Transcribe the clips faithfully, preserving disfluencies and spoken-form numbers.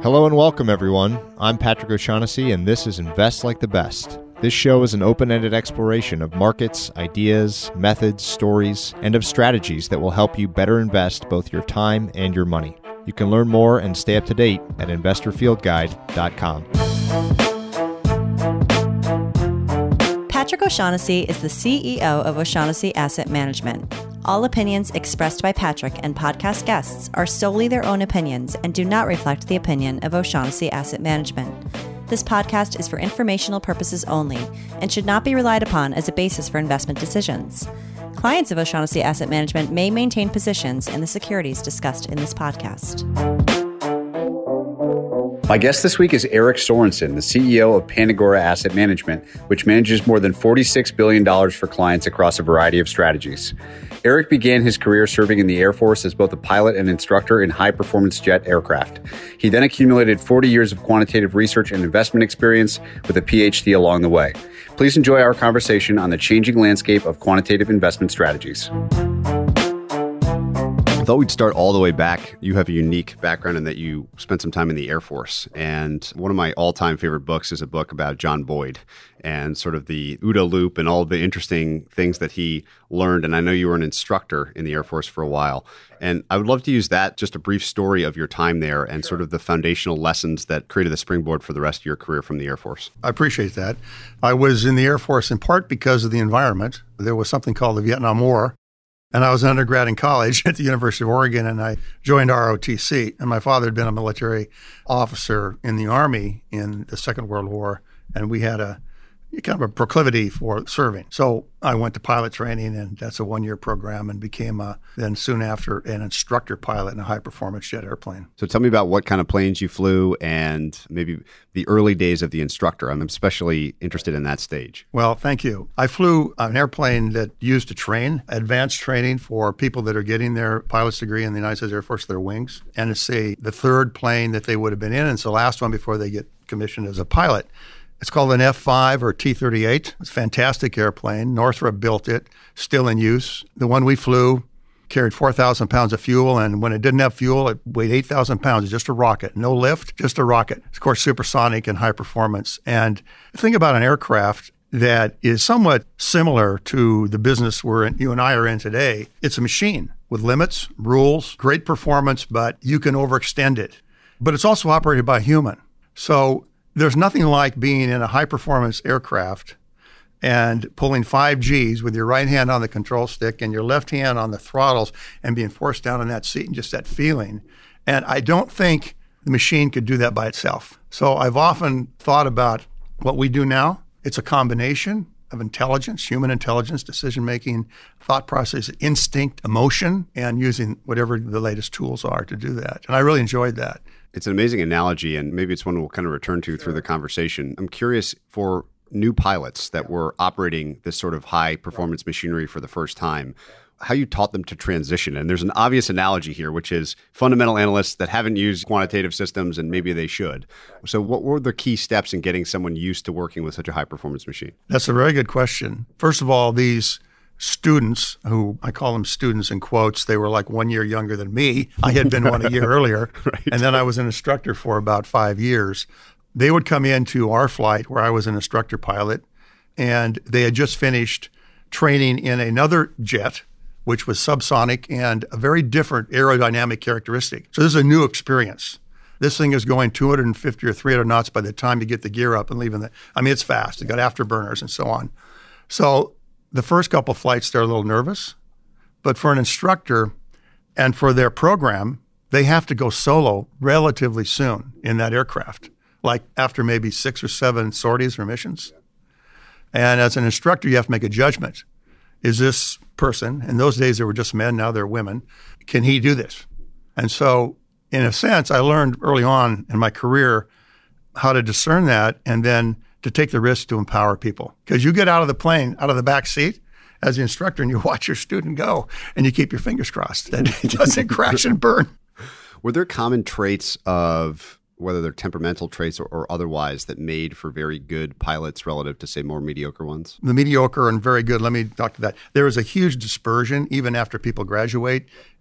Hello and welcome, everyone. I'm Patrick O'Shaughnessy, and this is Invest Like the Best. This show is an open-ended exploration of markets, ideas, methods, stories, and of strategies that will help you better invest both your time and your money. You can learn more and stay up to date at investor field guide dot com. Patrick O'Shaughnessy is the C E O of O'Shaughnessy Asset Management. All opinions expressed by Patrick and podcast guests are solely their own opinions and do not reflect the opinion of O'Shaughnessy Asset Management. This podcast is for informational purposes only and should not be relied upon as a basis for investment decisions. Clients of O'Shaughnessy Asset Management may maintain positions in the securities discussed in this podcast. My guest this week is Eric Sorensen, the C E O of Pandagora Asset Management, which manages more than forty-six billion dollars for clients across a variety of strategies. Eric began his career serving in the Air Force as both a pilot and instructor in high-performance jet aircraft. He then accumulated forty years of quantitative research and investment experience with a P H D along the way. Please enjoy our conversation on the changing landscape of quantitative investment strategies. I thought we'd start all the way back. You have a unique background in that you spent some time in the Air Force. And one of my all-time favorite books is a book about John Boyd and sort of the OODA loop and all the interesting things that he learned. And I know you were an instructor in the Air Force for a while. And I would love to use that, just a brief story of your time there and sure. sort of the foundational lessons that created the springboard for the rest of your career from the Air Force. I appreciate that. I was in the Air Force in part because of the environment. There was something called the Vietnam War. And I was an undergrad in college at the University of Oregon, and I joined R O T C. And my father had been a military officer in the Army in the Second World War, and we had a kind of a proclivity for serving. So I went to pilot training, and that's a one-year program, and became a, then soon after an instructor pilot in a high-performance jet airplane. So tell me about what kind of planes you flew and maybe the early days of the instructor. I'm especially interested in that stage. Well, thank you. I flew an airplane that used to train, advanced training for people that are getting their pilot's degree in the United States Air Force, their wings. And it's a, the third plane that they would have been in, and it's the last one before they get commissioned as a pilot. It's called an F five or T thirty-eight. It's a fantastic airplane. Northrop built it, still in use. The one we flew carried four thousand pounds of fuel, and when it didn't have fuel, it weighed eight thousand pounds. It's just a rocket. No lift, just a rocket. It's, of course, supersonic and high performance. And think about an aircraft that is somewhat similar to the business we're in, you and I are in today. It's a machine with limits, rules, great performance, but you can overextend it. But it's also operated by a human. So there's nothing like being in a high-performance aircraft and pulling five Gs with your right hand on the control stick and your left hand on the throttles and being forced down in that seat and just that feeling. And I don't think the machine could do that by itself. So I've often thought about what we do now. It's a combination of intelligence, human intelligence, decision-making, thought process, instinct, emotion, and using whatever the latest tools are to do that. And I really enjoyed that. It's an amazing analogy, and maybe it's one we'll kind of return to through the conversation. I'm curious for new pilots that were operating this sort of high-performance machinery for the first time, how you taught them to transition. And there's an obvious analogy here, which is fundamental analysts that haven't used quantitative systems, and maybe they should. So what were the key steps in getting someone used to working with such a high-performance machine? That's a very good question. First of all, these students, who I call them students in quotes, they were like one year younger than me. I had been one a year earlier. Right. And then I was an instructor for about five years. They would come into our flight where I was an instructor pilot, and they had just finished training in another jet, which was subsonic and a very different aerodynamic characteristic. So this is a new experience. This thing is going two hundred fifty or three hundred knots by the time you get the gear up and leaving the, I mean, it's fast. It got afterburners and so on. So the first couple of flights, they're a little nervous, but for an instructor and for their program, they have to go solo relatively soon in that aircraft, like after maybe six or seven sorties or missions. And as an instructor, you have to make a judgment. Is this person, in those days there were just men, now they're women, can he do this? And so in a sense, I learned early on in my career how to discern that and then to take the risk to empower people. Because you get out of the plane, out of the back seat as the instructor, and you watch your student go, and you keep your fingers crossed that he doesn't crash and burn. Were there common traits of, whether they're temperamental traits or, or otherwise, that made for very good pilots relative to, say, more mediocre ones? The mediocre and very good, let me talk to that. There is a huge dispersion even after people graduate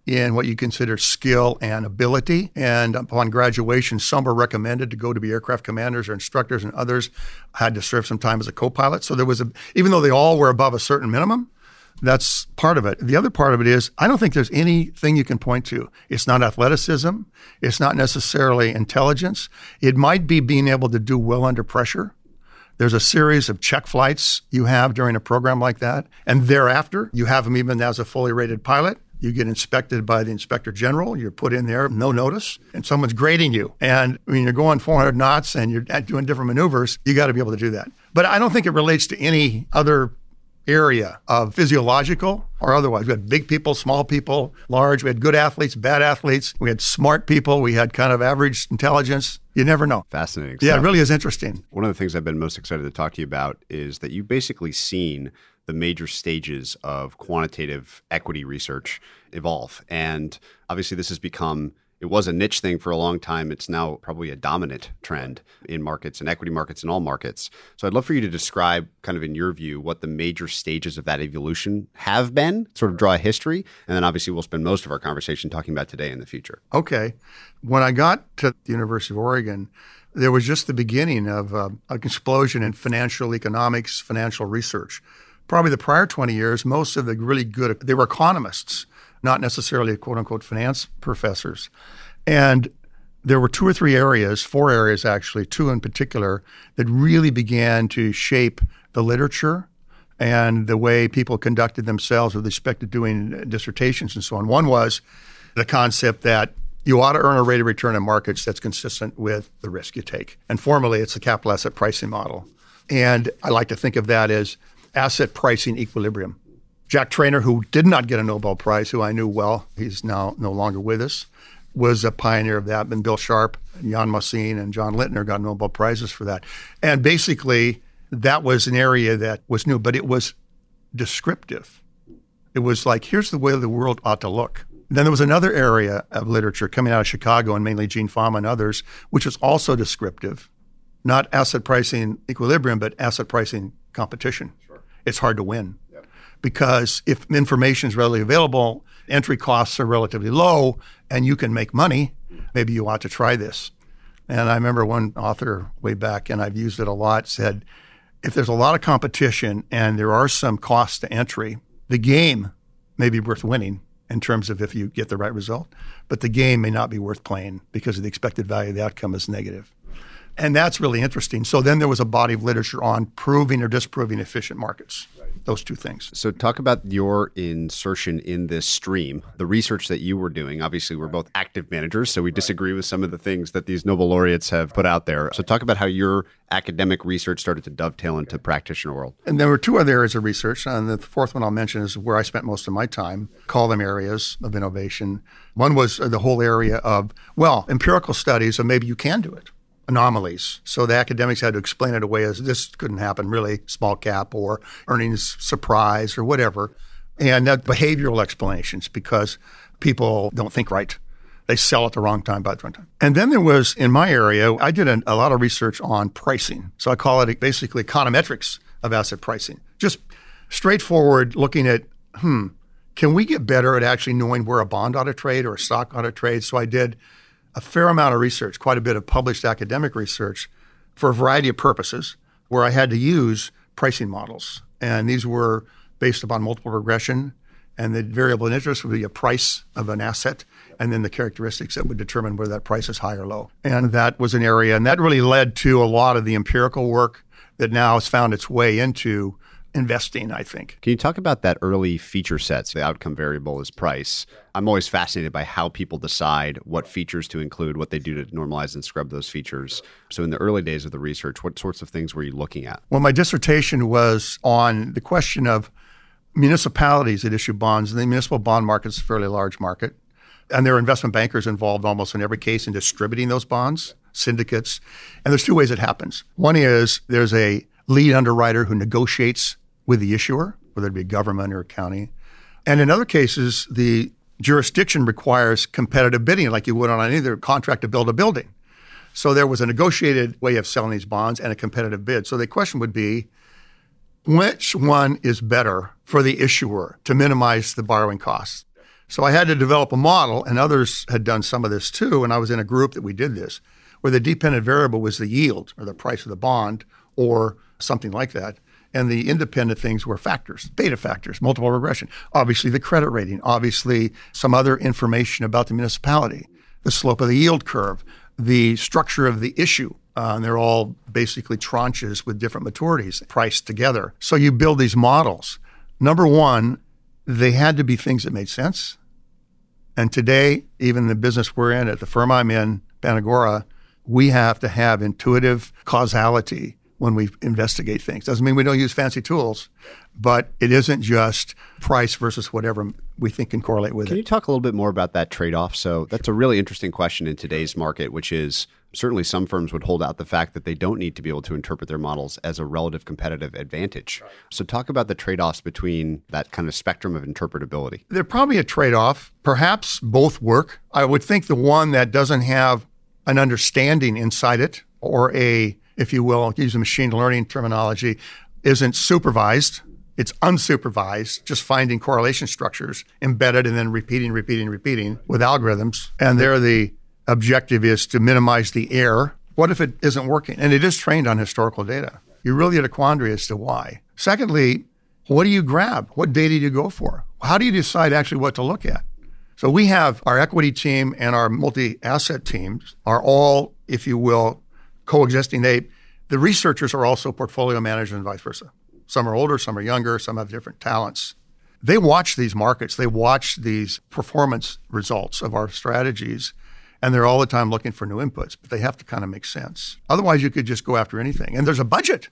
in what you consider skill and ability. And upon graduation, some were recommended to go to be aircraft commanders or instructors, and others had to serve some time as a co-pilot. So there was a, even though they all were above a certain minimum, that's part of it. The other part of it is, I don't think there's anything you can point to. It's not athleticism. It's not necessarily intelligence. It might be being able to do well under pressure. There's a series of check flights you have during a program like that. And thereafter, you have them even as a fully rated pilot. You get inspected by the inspector general. You're put in there, no notice, and someone's grading you. And when you're going four hundred knots and you're doing different maneuvers, you got to be able to do that. But I don't think it relates to any other area of physiological or otherwise. We had big people, small people, large. We had good athletes, bad athletes. We had smart people. We had kind of average intelligence. You never know. Fascinating Yeah, stuff. it really is interesting. One of the things I've been most excited to talk to you about is that you've basically seen the major stages of quantitative equity research evolve. And obviously this has become, it was a niche thing for a long time. It's now probably a dominant trend in markets and equity markets and all markets. So I'd love for you to describe kind of in your view what the major stages of that evolution have been, sort of draw a history. And then obviously we'll spend most of our conversation talking about today and the future. Okay. When I got to the University of Oregon, there was just the beginning of uh, an explosion in financial economics, financial research. Probably the prior twenty years, most of the really good, they were economists, not necessarily quote unquote finance professors. And there were two or three areas, four areas actually, two in particular, that really began to shape the literature and the way people conducted themselves with respect to doing dissertations and so on. One was the concept that you ought to earn a rate of return in markets that's consistent with the risk you take. And formally, it's the capital asset pricing model. And I like to think of that as asset pricing equilibrium. Jack Traynor, who did not get a Nobel Prize, who I knew well, he's now no longer with us, was a pioneer of that. And Bill Sharpe, and Jan Mossine, and John Lintner got Nobel Prizes for that. And basically, that was an area that was new, but it was descriptive. It was like, here's the way the world ought to look. Then there was another area of literature coming out of Chicago, and mainly Gene Fama and others, which was also descriptive. Not asset pricing equilibrium, but asset pricing competition. Sure. It's hard to win. Yep. Because if information is readily available, entry costs are relatively low, and you can make money, maybe you ought to try this. And I remember one author way back, and I've used it a lot, said, if there's a lot of competition and there are some costs to entry, the game may be worth winning in terms of if you get the right result, but the game may not be worth playing because of the expected value of the outcome is negative. And that's really interesting. So then there was a body of literature on proving or disproving efficient markets, right. Those two things. So talk about your insertion in this stream, the research that you were doing. Obviously, we're both active managers, so we right. disagree with some of the things that these Nobel laureates have put out there. So talk about how your academic research started to dovetail into practitioner world. And there were two other areas of research. And the fourth one I'll mention is where I spent most of my time, call them areas of innovation. One was the whole area of, well, empirical studies of maybe you can do it. Anomalies. So the academics had to explain it away as this couldn't happen, really, small cap or earnings surprise or whatever. And that behavioral explanations because people don't think right. They sell at the wrong time, by the wrong time. And then there was, in my area, I did a, a lot of research on pricing. So I call it basically econometrics of asset pricing. Just straightforward looking at, hmm, can we get better at actually knowing where a bond ought to trade or a stock ought to trade? So I did a fair amount of research, quite a bit of published academic research for a variety of purposes where I had to use pricing models. And these were based upon multiple regression, and the variable in interest would be a price of an asset and then the characteristics that would determine whether that price is high or low. And that was an area, and that really led to a lot of the empirical work that now has found its way into investing, I think. Can you talk about that early feature sets? The outcome variable is price. I'm always fascinated by how people decide what features to include, what they do to normalize and scrub those features. So in the early days of the research, what sorts of things were you looking at? Well, my dissertation was on the question of municipalities that issue bonds. And the municipal bond market is a fairly large market. And there are investment bankers involved almost in every case in distributing those bonds, syndicates. And there's two ways it happens. One is there's a lead underwriter who negotiates with the issuer, whether it be a government or a county. And in other cases, the jurisdiction requires competitive bidding like you would on any other contract to build a building. So there was a negotiated way of selling these bonds and a competitive bid. So the question would be, which one is better for the issuer to minimize the borrowing costs? So I had to develop a model, and others had done some of this too, and I was in a group that we did this, where the dependent variable was the yield or the price of the bond or something like that. And the independent things were factors, beta factors, multiple regression, obviously the credit rating, obviously some other information about the municipality, the slope of the yield curve, the structure of the issue. Uh, and they're all basically tranches with different maturities priced together. So you build these models. Number one, they had to be things that made sense. And today, even the business we're in, at the firm I'm in, Panagora, we have to have intuitive causality when we investigate things. Doesn't mean we don't use fancy tools, but it isn't just price versus whatever we think can correlate with Can it. you talk a little bit more about that trade-off? So that's a really interesting question in today's market, which is certainly some firms would hold out the fact that they don't need to be able to interpret their models as a relative competitive advantage. Right. So talk about the trade-offs between that kind of spectrum of interpretability. There's probably a trade-off. Perhaps both work. I would think the one that doesn't have an understanding inside it, or a, if you will, I'll use a machine learning terminology, isn't supervised. It's unsupervised, just finding correlation structures embedded and then repeating, repeating, repeating with algorithms. And there the objective is to minimize the error. What if it isn't working? And it is trained on historical data. You're really at a quandary as to why. Secondly, what do you grab? What data do you go for? How do you decide actually what to look at? So we have our equity team and our multi-asset teams are all, if you will, coexisting. They, the researchers are also portfolio managers and vice versa. Some are older, some are younger, some have different talents. They watch these markets. They watch these performance results of our strategies, and they're all the time looking for new inputs, but they have to kind of make sense. Otherwise, you could just go after anything. And there's a budget.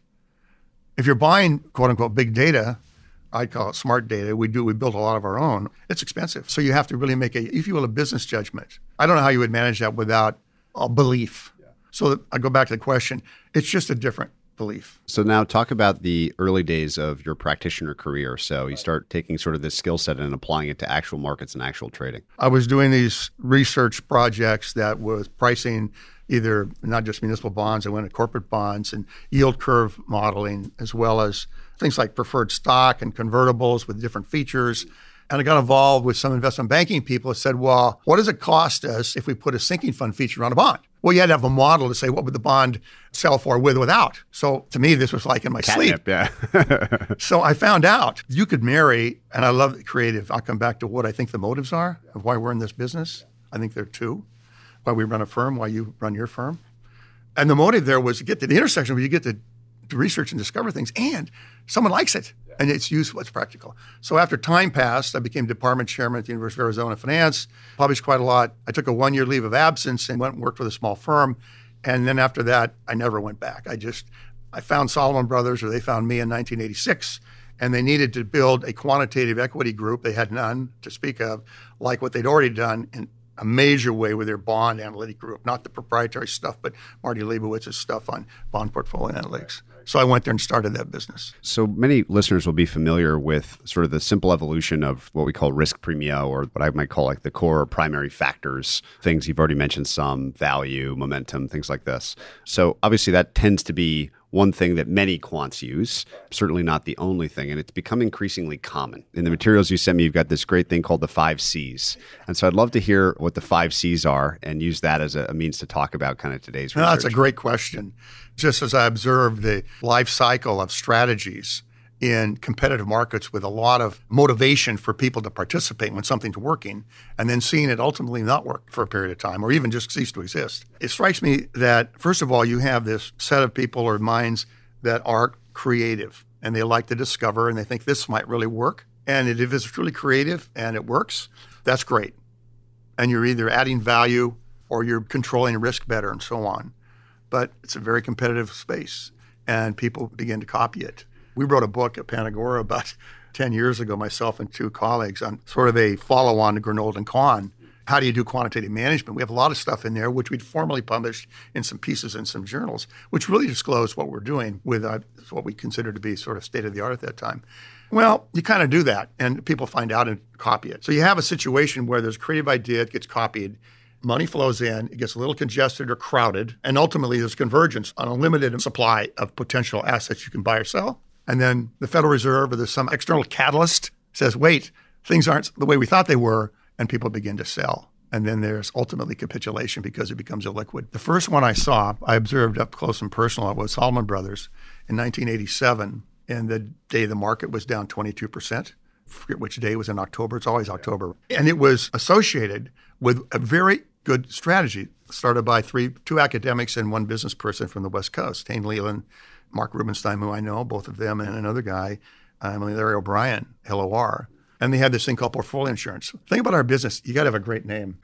If you're buying, quote unquote, big data, I'd call it smart data. We do, we build a lot of our own. It's expensive. So you have to really make a, if you will, a business judgment. I don't know how you would manage that without a belief. Yeah. So I go back to the question. It's just a different belief. So now talk about the early days of your practitioner career. So you start taking sort of this skill set and applying it to actual markets and actual trading. I was doing these research projects that was pricing either not just municipal bonds, I went to corporate bonds and yield curve modeling, as well as things like preferred stock and convertibles with different features. And I got involved with some investment banking people that said, well, what does it cost us if we put a sinking fund feature on a bond? Well, you had to have a model to say what would the bond sell for with or without. So to me, this was like in my Catnip, sleep. Yeah. So I found out you could marry, and I love the creative. I'll come back to what I think the motives are of why we're in this business. I think there are two. Why we run a firm, why you run your firm. And the motive there was to get to the intersection where you get to, to research and discover things, and someone likes it, and it's useful, it's practical. So after time passed, I became department chairman at the University of Arizona Finance, published quite a lot. I took a one-year leave of absence and went and worked with a small firm. And then after that, I never went back. I just, I found Solomon Brothers, or they found me in nineteen eighty-six, and they needed to build a quantitative equity group. They had none to speak of, like what they'd already done in a major way with their bond analytic group, not the proprietary stuff, but Marty Leibowitz's stuff on bond portfolio analytics. So I went there and started that business. So many listeners will be familiar with sort of the simple evolution of what we call risk premia, or what I might call like the core primary factors, things you've already mentioned, some value, momentum, things like this. So obviously that tends to be one thing that many quants use, certainly not the only thing, and it's become increasingly common. In the materials you sent me, you've got this great thing called the five C's. And so I'd love to hear what the five C's are and use that as a, a means to talk about kind of today's research. No, that's a great question. Just as I observed the life cycle of strategies in competitive markets with a lot of motivation for people to participate when something's working, and then seeing it ultimately not work for a period of time or even just cease to exist. It strikes me that, first of all, you have this set of people or minds that are creative, and they like to discover, and they think this might really work. And if it's truly creative and it works, that's great. And you're either adding value or you're controlling risk better and so on. But it's a very competitive space, and people begin to copy it. We wrote a book at Panagora about ten years ago, myself and two colleagues, on sort of a follow-on to Granold and Kahn. How do you do quantitative management? We have a lot of stuff in there, which we'd formally published in some pieces in some journals, which really disclosed what we're doing with uh, what we consider to be sort of state-of-the-art at that time. Well, you kind of do that, and people find out and copy it. So you have a situation where there's a creative idea, it gets copied, money flows in, it gets a little congested or crowded, and ultimately there's convergence on a limited supply of potential assets you can buy or sell. And then the Federal Reserve or there's some external catalyst says, wait, things aren't the way we thought they were, and people begin to sell. And then there's ultimately capitulation because it becomes illiquid. The first one I saw, I observed up close and personal, was Salomon Brothers in nineteen eighty-seven. And the day the market was down twenty-two percent. I forget which day it was in October. It's always October. And it was associated with a very good strategy started by three, two academics and one business person from the West Coast, Hayne Leland, Mark Rubenstein, who I know, both of them, and another guy, um, Larry O'Brien, L O R. And they had this thing called portfolio insurance. Think about our business. You got to have a great name.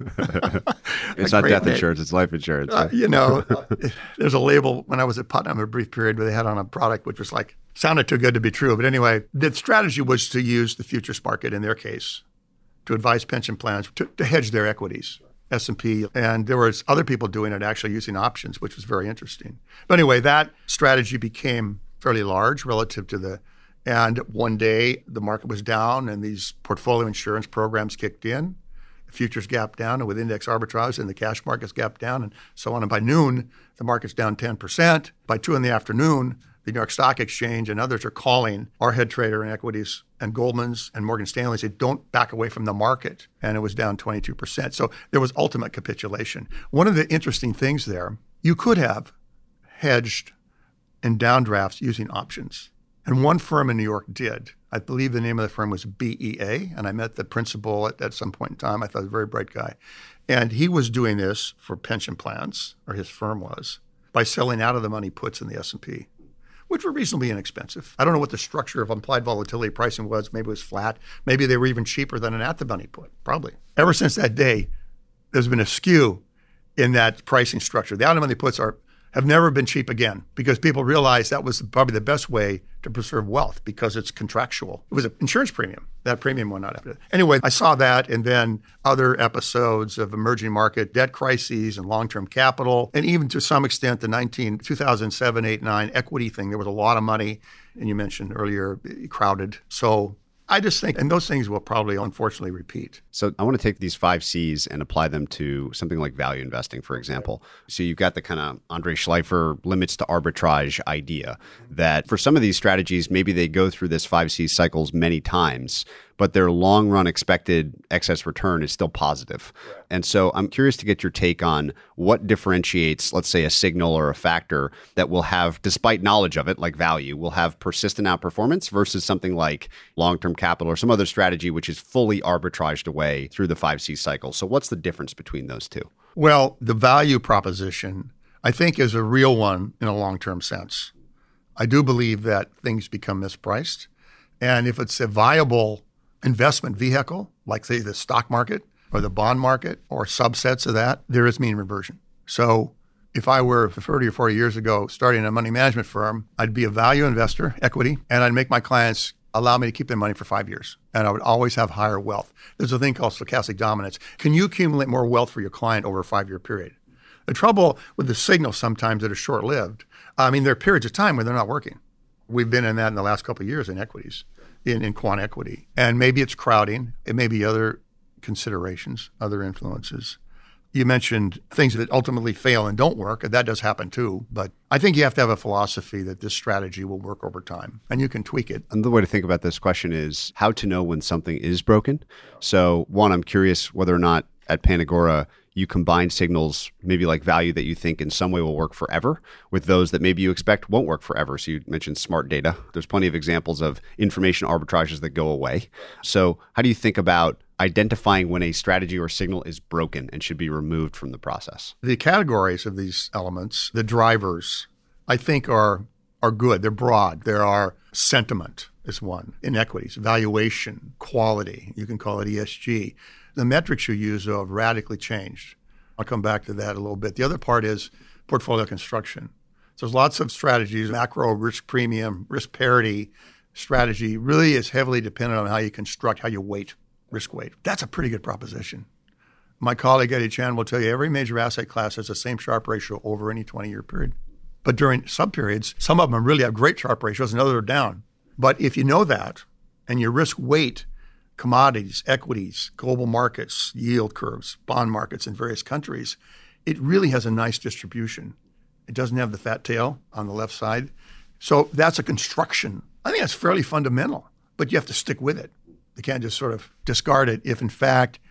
It's not death name. Insurance. It's life insurance. Uh, you know, there's a label when I was at Putnam, a brief period where they had on a product which was like, sounded too good to be true. But anyway, the strategy was to use the futures market in their case to advise pension plans to, to hedge their equities, S and P. And there was other people doing it actually using options, which was very interesting. But anyway, that strategy became fairly large relative to the And one day the market was down and these portfolio insurance programs kicked in. The futures gapped down, and with index arbitrage and the cash markets gapped down and so on. And by noon, the market's down ten percent. By two in the afternoon, the New York Stock Exchange and others are calling our head trader in equities and Goldman's and Morgan Stanley said, don't back away from the market. And it was down twenty-two percent. So there was ultimate capitulation. One of the interesting things there, you could have hedged in downdrafts using options. And one firm in New York did. I believe the name of the firm was B E A, and I met the principal at, at some point in time. I thought he was a very bright guy. And he was doing this for pension plans, or his firm was, by selling out of the money puts in the S and P, which were reasonably inexpensive. I don't know what the structure of implied volatility pricing was. Maybe it was flat. Maybe they were even cheaper than an at-the-money put, probably. Ever since that day, there's been a skew in that pricing structure. The out-of-the-money puts are have never been cheap again because people realized that was probably the best way to preserve wealth because it's contractual. It was an insurance premium. That premium went out after that. Anyway, I saw that and then other episodes of emerging market debt crises and long-term capital, and even to some extent the nineteen, two thousand seven, eight, nine equity thing. There was a lot of money, and you mentioned earlier, crowded. So I just think, and those things will probably unfortunately repeat. So I want to take these five C's and apply them to something like value investing, for example. So you've got the kind of Andre Schleifer limits to arbitrage idea that for some of these strategies, maybe they go through this five C cycles many times, but their long run expected excess return is still positive. Yeah. And so I'm curious to get your take on what differentiates, let's say, a signal or a factor that will have, despite knowledge of it, like value, will have persistent outperformance versus something like long-term capital or some other strategy which is fully arbitraged away through the five C cycle. So what's the difference between those two? Well, the value proposition, I think, is a real one in a long-term sense. I do believe that things become mispriced. And if it's a viable investment vehicle, like say the stock market or the bond market or subsets of that, there is mean reversion. So if I were thirty or forty years ago starting a money management firm, I'd be a value investor, equity, and I'd make my clients allow me to keep their money for five years. And I would always have higher wealth. There's a thing called stochastic dominance. Can you accumulate more wealth for your client over a five-year period? The trouble with the signals sometimes that are short-lived, I mean, there are periods of time where they're not working. We've been in that in the last couple of years in equities, in, in quant equity. And maybe it's crowding. It may be other considerations, other influences. You mentioned things that ultimately fail and don't work, and that does happen too. But I think you have to have a philosophy that this strategy will work over time, and you can tweak it. Another way to think about this question is how to know when something is broken. So one, I'm curious whether or not at Panagora you combine signals, maybe like value that you think in some way will work forever with those that maybe you expect won't work forever. So you mentioned smart data. There's plenty of examples of information arbitrages that go away. So how do you think about identifying when a strategy or signal is broken and should be removed from the process? The categories of these elements, the drivers, I think are are good. They're broad. There are sentiment is one, inequities, valuation, quality. You can call it E S G. The metrics you use, though, have radically changed. I'll come back to that a little bit. The other part is portfolio construction. So there's lots of strategies. Macro risk premium, risk parity strategy really is heavily dependent on how you construct, how you weight, risk weight. That's a pretty good proposition. My colleague Eddie Chan will tell you every major asset class has the same Sharpe ratio over any twenty-year period. But during sub-periods, some of them really have great Sharpe ratios and others are down. But if you know that and your risk weight commodities, equities, global markets, yield curves, bond markets in various countries, it really has a nice distribution. It doesn't have the fat tail on the left side. So that's a construction. I think that's fairly fundamental, but you have to stick with it. You can't just sort of discard it if, in fact,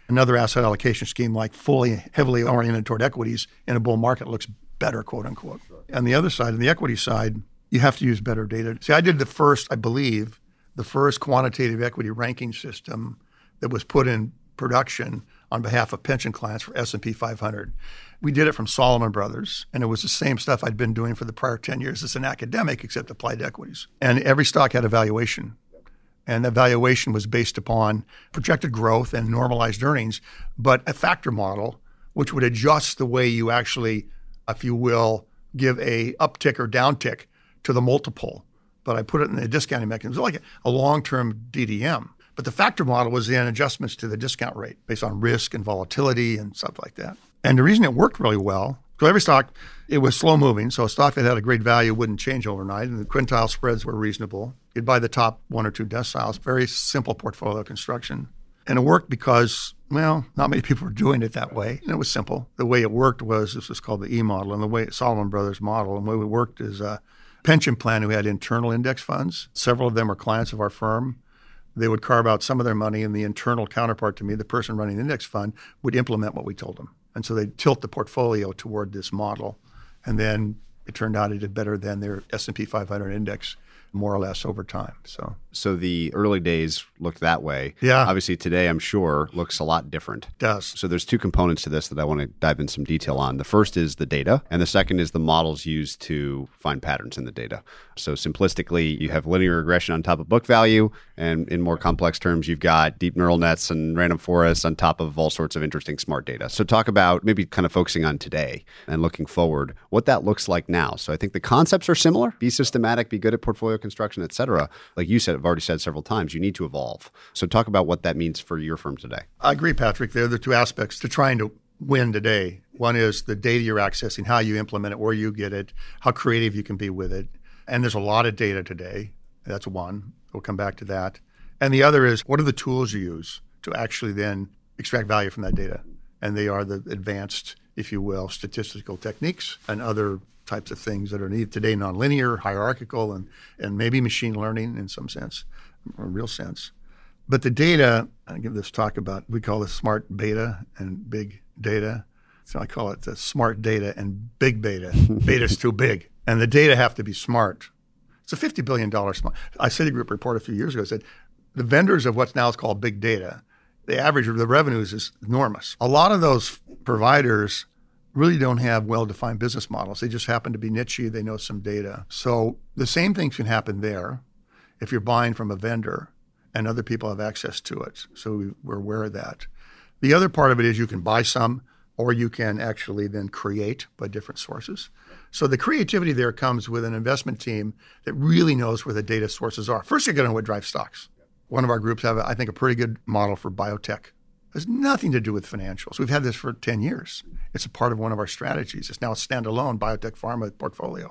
Another asset allocation scheme like fully heavily oriented toward equities in a bull market looks better, quote unquote. On the other side, on the equity side, you have to use better data. See, I did the first, I believe, the first quantitative equity ranking system that was put in production on behalf of pension clients for S and P five hundred. We did it from Salomon Brothers, and it was the same stuff I'd been doing for the prior ten years as an academic, except applied to equities. And every stock had a valuation. And that valuation was based upon projected growth and normalized earnings, but a factor model, which would adjust the way you actually, if you will, give a uptick or downtick to the multiple. But I put it in the discounting mechanism, like a long-term D D M. But the factor model was then adjustments to the discount rate based on risk and volatility and stuff like that. And the reason it worked really well, so every stock, it was slow moving. So a stock that had a great value wouldn't change overnight. And the quintile spreads were reasonable. You'd buy the top one or two deciles, very simple portfolio construction. And it worked because, well, not many people were doing it that way. And it was simple. The way it worked was, this was called the E model, and the way Salomon Brothers model. And the way it worked is a pension plan who had internal index funds. Several of them are clients of our firm. They would carve out some of their money, and the internal counterpart to me, the person running the index fund, would implement what we told them. And so they'd tilt the portfolio toward this model. And then it turned out it did better than their S and P five hundred index, more or less over time. So so the early days looked that way. Yeah. Obviously today, I'm sure, looks a lot different. It does. So there's two components to this that I want to dive in some detail on. The first is the data, and the second is the models used to find patterns in the data. So simplistically, you have linear regression on top of book value, and in more complex terms, you've got deep neural nets and random forests on top of all sorts of interesting smart data. So talk about maybe kind of focusing on today and looking forward, what that looks like now. So I think the concepts are similar: be systematic, be good at portfolio construction, et cetera. Like you said, I've already said several times, you need to evolve. So talk about what that means for your firm today. I agree, Patrick. There are the two aspects to trying to win today. One is the data you're accessing, how you implement it, where you get it, how creative you can be with it. And there's a lot of data today. That's one. We'll come back to that. And the other is, what are the tools you use to actually then extract value from that data? And they are the advanced, if you will, statistical techniques and other types of things that are needed today, nonlinear, hierarchical, and, and maybe machine learning in some sense, or real sense. But the data, I give this talk about, we call this smart beta and big data. So I call it the smart data and big beta. Beta's too big. And the data have to be smart. It's a fifty billion dollars smart. A Citigroup report a few years ago said the vendors of what's now is called big data, the average of the revenues is enormous. A lot of those providers really don't have well-defined business models. They just happen to be niche-y. They know some data. So the same things can happen there if you're buying from a vendor and other people have access to it. So we're aware of that. The other part of it is you can buy some, or you can actually then create by different sources. So the creativity there comes with an investment team that really knows where the data sources are. First, you're going to know what drives stocks. One of our groups have, I think, a pretty good model for biotech. It has nothing to do with financials. We've had this for ten years. It's a part of one of our strategies. It's now a standalone biotech pharma portfolio.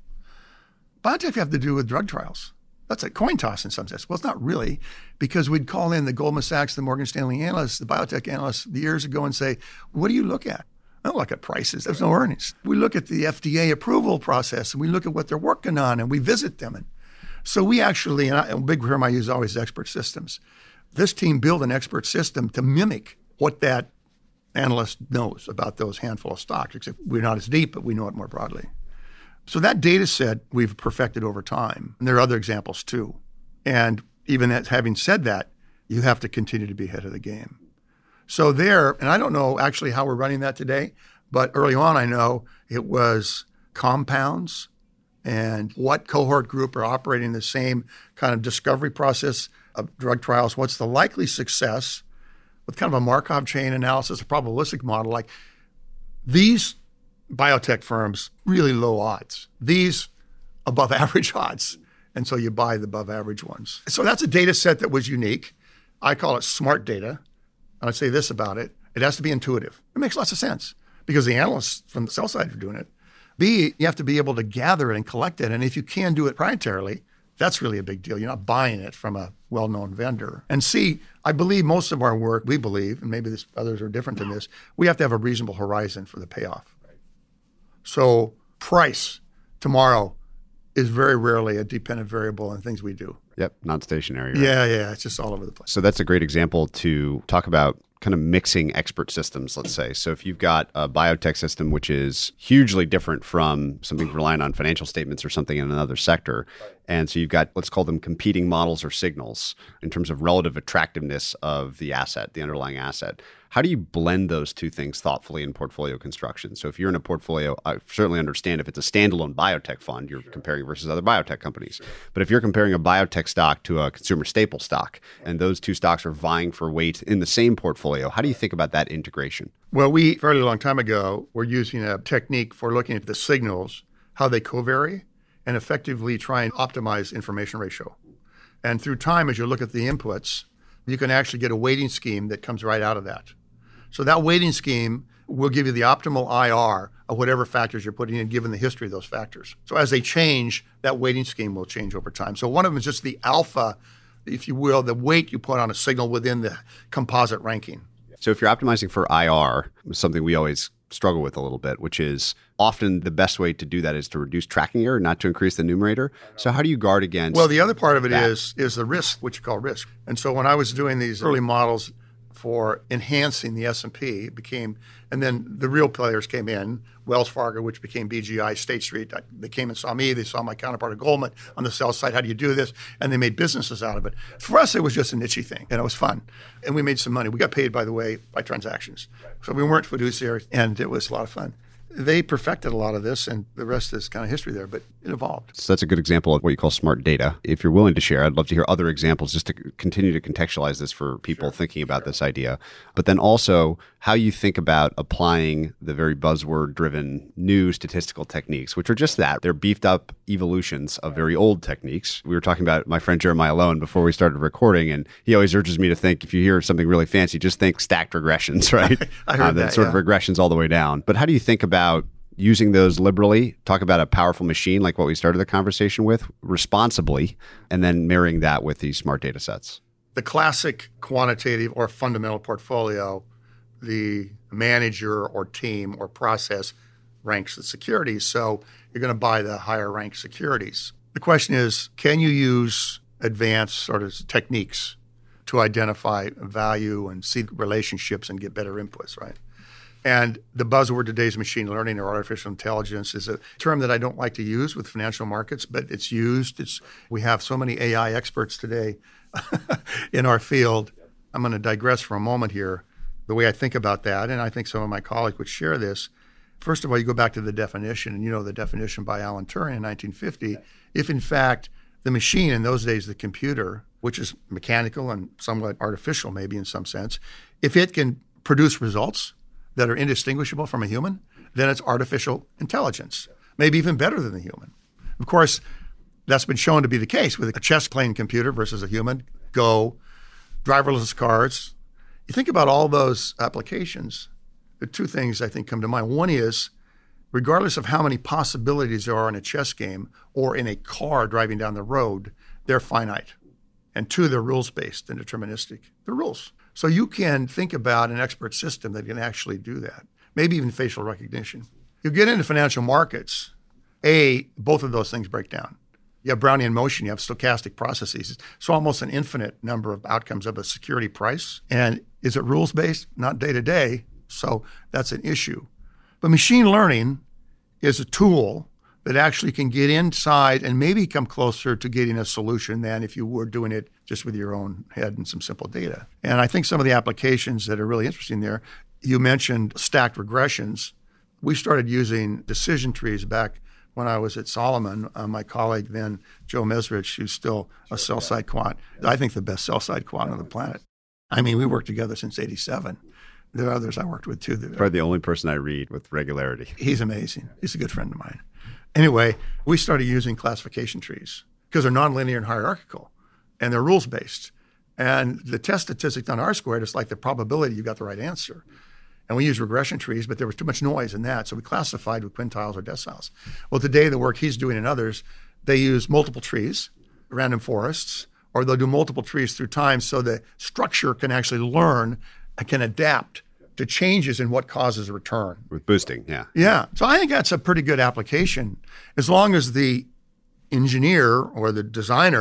Biotech have to do with drug trials. That's a coin toss in some sense. Well, it's not really, because we'd call in the Goldman Sachs, the Morgan Stanley analysts, the biotech analysts years ago and say, what do you look at? I don't look at prices. There's no earnings. We look at the F D A approval process, and we look at what they're working on, and we visit them. And so we actually, and I, a big term I use always expert systems. This team built an expert system to mimic what that analyst knows about those handful of stocks, except we're not as deep, but we know it more broadly. So that data set we've perfected over time. And there are other examples too. And even that, having said that, you have to continue to be ahead of the game. So there, and I don't know actually how we're running that today, but early on I know it was compounds and what cohort group are operating the same kind of discovery process of drug trials. What's the likely success with kind of a Markov chain analysis, a probabilistic model, like these biotech firms, really low odds. These above average odds. And so you buy the above average ones. So that's a data set that was unique. I call it smart data. And I'd say this about it. It has to be intuitive. It makes lots of sense because the analysts from the sell side are doing it. B, you have to be able to gather it and collect it. And if you can do it proprietarily, that's really a big deal. You're not buying it from a well-known vendor. And C, I believe most of our work, we believe, and maybe this, others are different than this, we have to have a reasonable horizon for the payoff. So price tomorrow is very rarely a dependent variable in things we do. Yep, non-stationary. Right? Yeah, yeah, it's just all over the place. So that's a great example to talk about kind of mixing expert systems, let's say. So if you've got a biotech system, which is hugely different from something relying on financial statements or something in another sector, and so you've got, let's call them competing models or signals in terms of relative attractiveness of the asset, the underlying asset. How do you blend those two things thoughtfully in portfolio construction? So if you're in a portfolio, I certainly understand if it's a standalone biotech fund, you're comparing versus other biotech companies. But if you're comparing a biotech stock to a consumer staple stock, and those two stocks are vying for weight in the same portfolio, how do you think about that integration? Well, we, a fairly long time ago, were using a technique for looking at the signals, how they covary, and effectively try and optimize information ratio. And through time, as you look at the inputs, you can actually get a weighting scheme that comes right out of that. So that weighting scheme will give you the optimal I R of whatever factors you're putting in, given the history of those factors. So as they change, that weighting scheme will change over time. So one of them is just the alpha, if you will, the weight you put on a signal within the composite ranking. So if you're optimizing for I R, something we always struggle with a little bit, which is often the best way to do that is to reduce tracking error, not to increase the numerator. So how do you guard against Well, the other part of it that? is is the risk, which you call risk. And so when I was doing these early models for enhancing the S and P, it became, and then the real players came in, Wells Fargo, which became B G I, State Street. They came and saw me. They saw my counterpart at Goldman on the sell side. How do you do this? And they made businesses out of it. For us, it was just a niche thing, and it was fun. And we made some money. We got paid, by the way, by transactions. So we weren't fiduciaries, and it was a lot of fun. They perfected a lot of this, and the rest is kind of history there, but it evolved. So that's a good example of what you call smart data. If you're willing to share, I'd love to hear other examples just to continue to contextualize this for people sure. thinking about this idea. But then also how you think about applying the very buzzword-driven new statistical techniques, which are just that. They're beefed up evolutions of very old techniques. We were talking about my friend Jeremiah Lowen before we started recording, and he always urges me to think, if you hear something really fancy, just think stacked regressions, right? I heard uh, that, sort yeah. of regressions all the way down. But how do you think about using those liberally, talk about a powerful machine like what we started the conversation with, responsibly, and then marrying that with these smart data sets? The classic quantitative or fundamental portfolio, the manager or team or process ranks the securities. So you're going to buy the higher ranked securities. The question is, can you use advanced sort of techniques to identify value and see relationships and get better inputs, right? And the buzzword today is machine learning or artificial intelligence is a term that I don't like to use with financial markets, but it's used. It's, we have so many A I experts today in our field. I'm going to digress for a moment here, the way I think about that, and I think some of my colleagues would share this. First of all, you go back to the definition, and you know the definition by Alan Turing in nineteen fifty. If, in fact, the machine, in those days the computer, which is mechanical and somewhat artificial maybe in some sense, if it can produce results that are indistinguishable from a human, then it's artificial intelligence, maybe even better than the human. Of course, that's been shown to be the case with a chess-playing computer versus a human, Go, driverless cars. You think about all those applications, the two things I think come to mind. One is, regardless of how many possibilities there are in a chess game or in a car driving down the road, they're finite. And two, they're rules-based and deterministic. They're rules. So you can think about an expert system that can actually do that, maybe even facial recognition. You get into financial markets, A, both of those things break down. You have Brownian motion, you have stochastic processes. So almost an infinite number of outcomes of a security price. And is it rules-based? Not day-to-day, so that's an issue. But machine learning is a tool that actually can get inside and maybe come closer to getting a solution than if you were doing it just with your own head and some simple data. And I think some of the applications that are really interesting there, you mentioned stacked regressions. We started using decision trees back when I was at Solomon. Uh, my colleague then, Joe Mesrich, who's still a sell-side quant, I think the best sell-side quant on the planet. I mean, we worked together since eighty-seven. There are others I worked with too. Probably the only person I read with regularity. He's amazing. He's a good friend of mine. Anyway, we started using classification trees because they're nonlinear and hierarchical, and they're rules-based. And the test statistics on R squared is like the probability you got the right answer. And we use regression trees, but there was too much noise in that, so we classified with quintiles or deciles. Well, today, the work he's doing and others, they use multiple trees, random forests, or they'll do multiple trees through time so the structure can actually learn and can adapt to changes in what causes a return. With boosting, yeah. Yeah. So I think that's a pretty good application as long as the engineer or the designer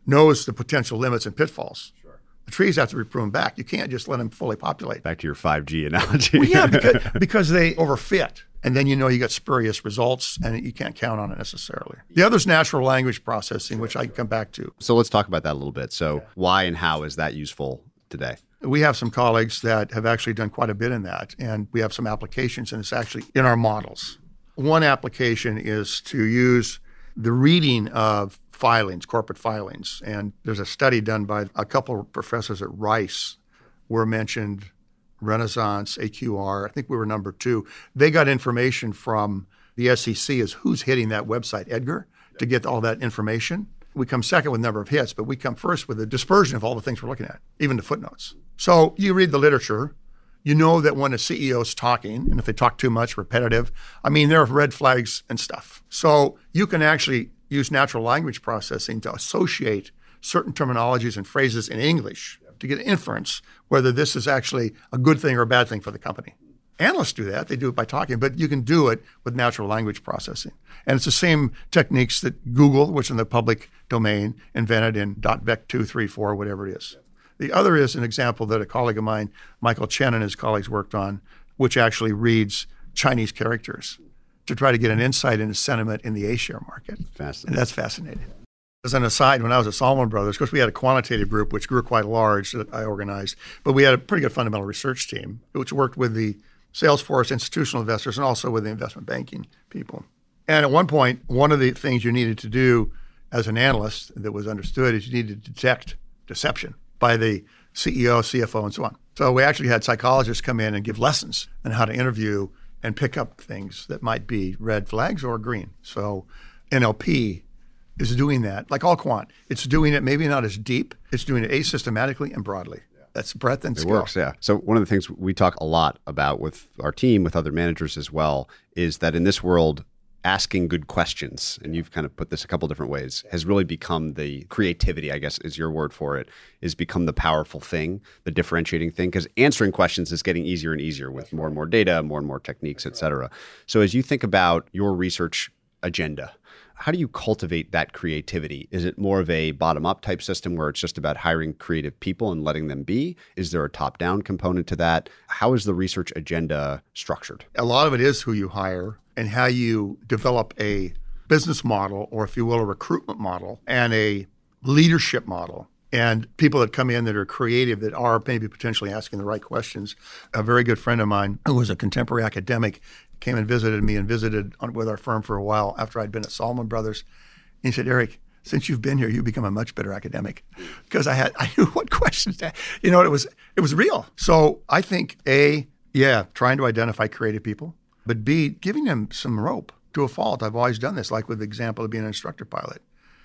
knows the potential limits and pitfalls. Sure. The trees have to be pruned back. You can't just let them fully populate. Back to your five G analogy. Well, yeah, because, because they overfit. And then you know you got spurious results and you can't count on it necessarily. The other is natural language processing, which I can come back to. So let's talk about that a little bit. So why and how is that useful today? We have some colleagues that have actually done quite a bit in that, and we have some applications, and it's actually in our models. One application is to use the reading of filings, corporate filings, and there's a study done by a couple of professors at Rice were mentioned, Renaissance, A Q R, I think we were number two. They got information from the S E C as who's hitting that website, Edgar, to get all that information. We come second with number of hits, but we come first with the dispersion of all the things we're looking at, even the footnotes. So you read the literature, you know that when a C E O is talking, and if they talk too much, repetitive, I mean, there are red flags and stuff. So you can actually use natural language processing to associate certain terminologies and phrases in English to get inference whether this is actually a good thing or a bad thing for the company. Analysts do that. They do it by talking, but you can do it with natural language processing. And it's the same techniques that Google, which is in the public domain, invented in .vec two, three, four, whatever it is. The other is an example that a colleague of mine, Michael Chen, and his colleagues worked on, which actually reads Chinese characters to try to get an insight into sentiment in the A-share market. Fascinating. And that's fascinating. As an aside, when I was at Salomon Brothers, of course, we had a quantitative group, which grew quite large that I organized, but we had a pretty good fundamental research team, which worked with the Salesforce institutional investors and also with the investment banking people. And at one point, one of the things you needed to do as an analyst that was understood is you needed to detect deception by the C E O, C F O, and so on. So we actually had psychologists come in and give lessons on how to interview and pick up things that might be red flags or green. So N L P is doing that, like all quant. It's doing it maybe not as deep. It's doing it asystematically and broadly. That's breadth and it skill. It works, yeah. So one of the things we talk a lot about with our team, with other managers as well, is that in this world, asking good questions, and you've kind of put this a couple different ways, has really become the creativity, I guess is your word for it, is become the powerful thing, the differentiating thing, because answering questions is getting easier and easier with more and more data, more and more techniques, et cetera. So as you think about your research agenda, how do you cultivate that creativity? Is it more of a bottom-up type system where it's just about hiring creative people and letting them be? Is there a top-down component to that? How is the research agenda structured? A lot of it is who you hire and how you develop a business model, or if you will, a recruitment model and a leadership model. And people that come in that are creative, that are maybe potentially asking the right questions. A very good friend of mine who was a contemporary academic came and visited me and visited on, with our firm for a while after I'd been at Salomon Brothers. And he said, Eric, since you've been here, you've become a much better academic. Because I had, I knew what questions to, you know, it was, it was real. So I think A, yeah, trying to identify creative people, but B, giving them some rope to a fault. I've always done this, like with the example of being an instructor pilot.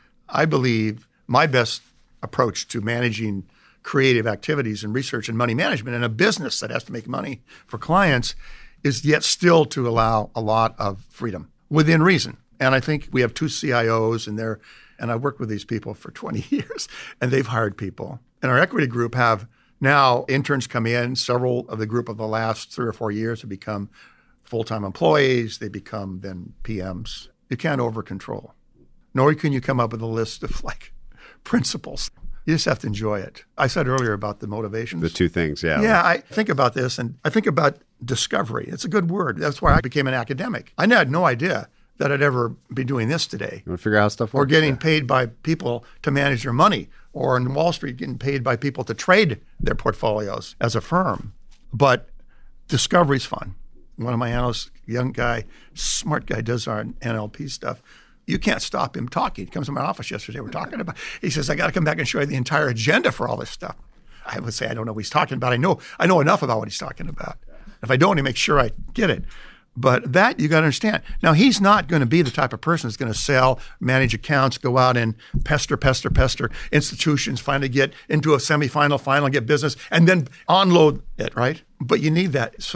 I believe my best approach to managing creative activities and research and money management in a business that has to make money for clients is yet still to allow a lot of freedom within reason. And I think we have two C I Os and they're, and I've worked with these people for twenty years and they've hired people. And our equity group have now interns come in. Several of the group of the last three or four years have become full-time employees. They become then P Ms. You can't over-control, nor can you come up with a list of like principles. You just have to enjoy it. I said earlier about the motivations. The two things, yeah. Yeah, I think about this and I think about discovery. It's a good word. That's why I became an academic. I had no idea that I'd ever be doing this today. You want to figure out how stuff works? Or getting yeah. paid by people to manage their money, or in Wall Street getting paid by people to trade their portfolios as a firm. But discovery's fun. One of my analysts, young guy, smart guy, does our N L P stuff. You can't stop him talking. He comes to my office yesterday. We're talking about, he says, I got to come back and show you the entire agenda for all this stuff. I would say, I don't know what he's talking about. I know I know enough about what he's talking about. If I don't, he makes sure I get it. But that you got to understand. Now, he's not going to be the type of person that's going to sell, manage accounts, go out and pester, pester, pester institutions, finally get into a semifinal, final, get business, and then unload it, right? But you need that. So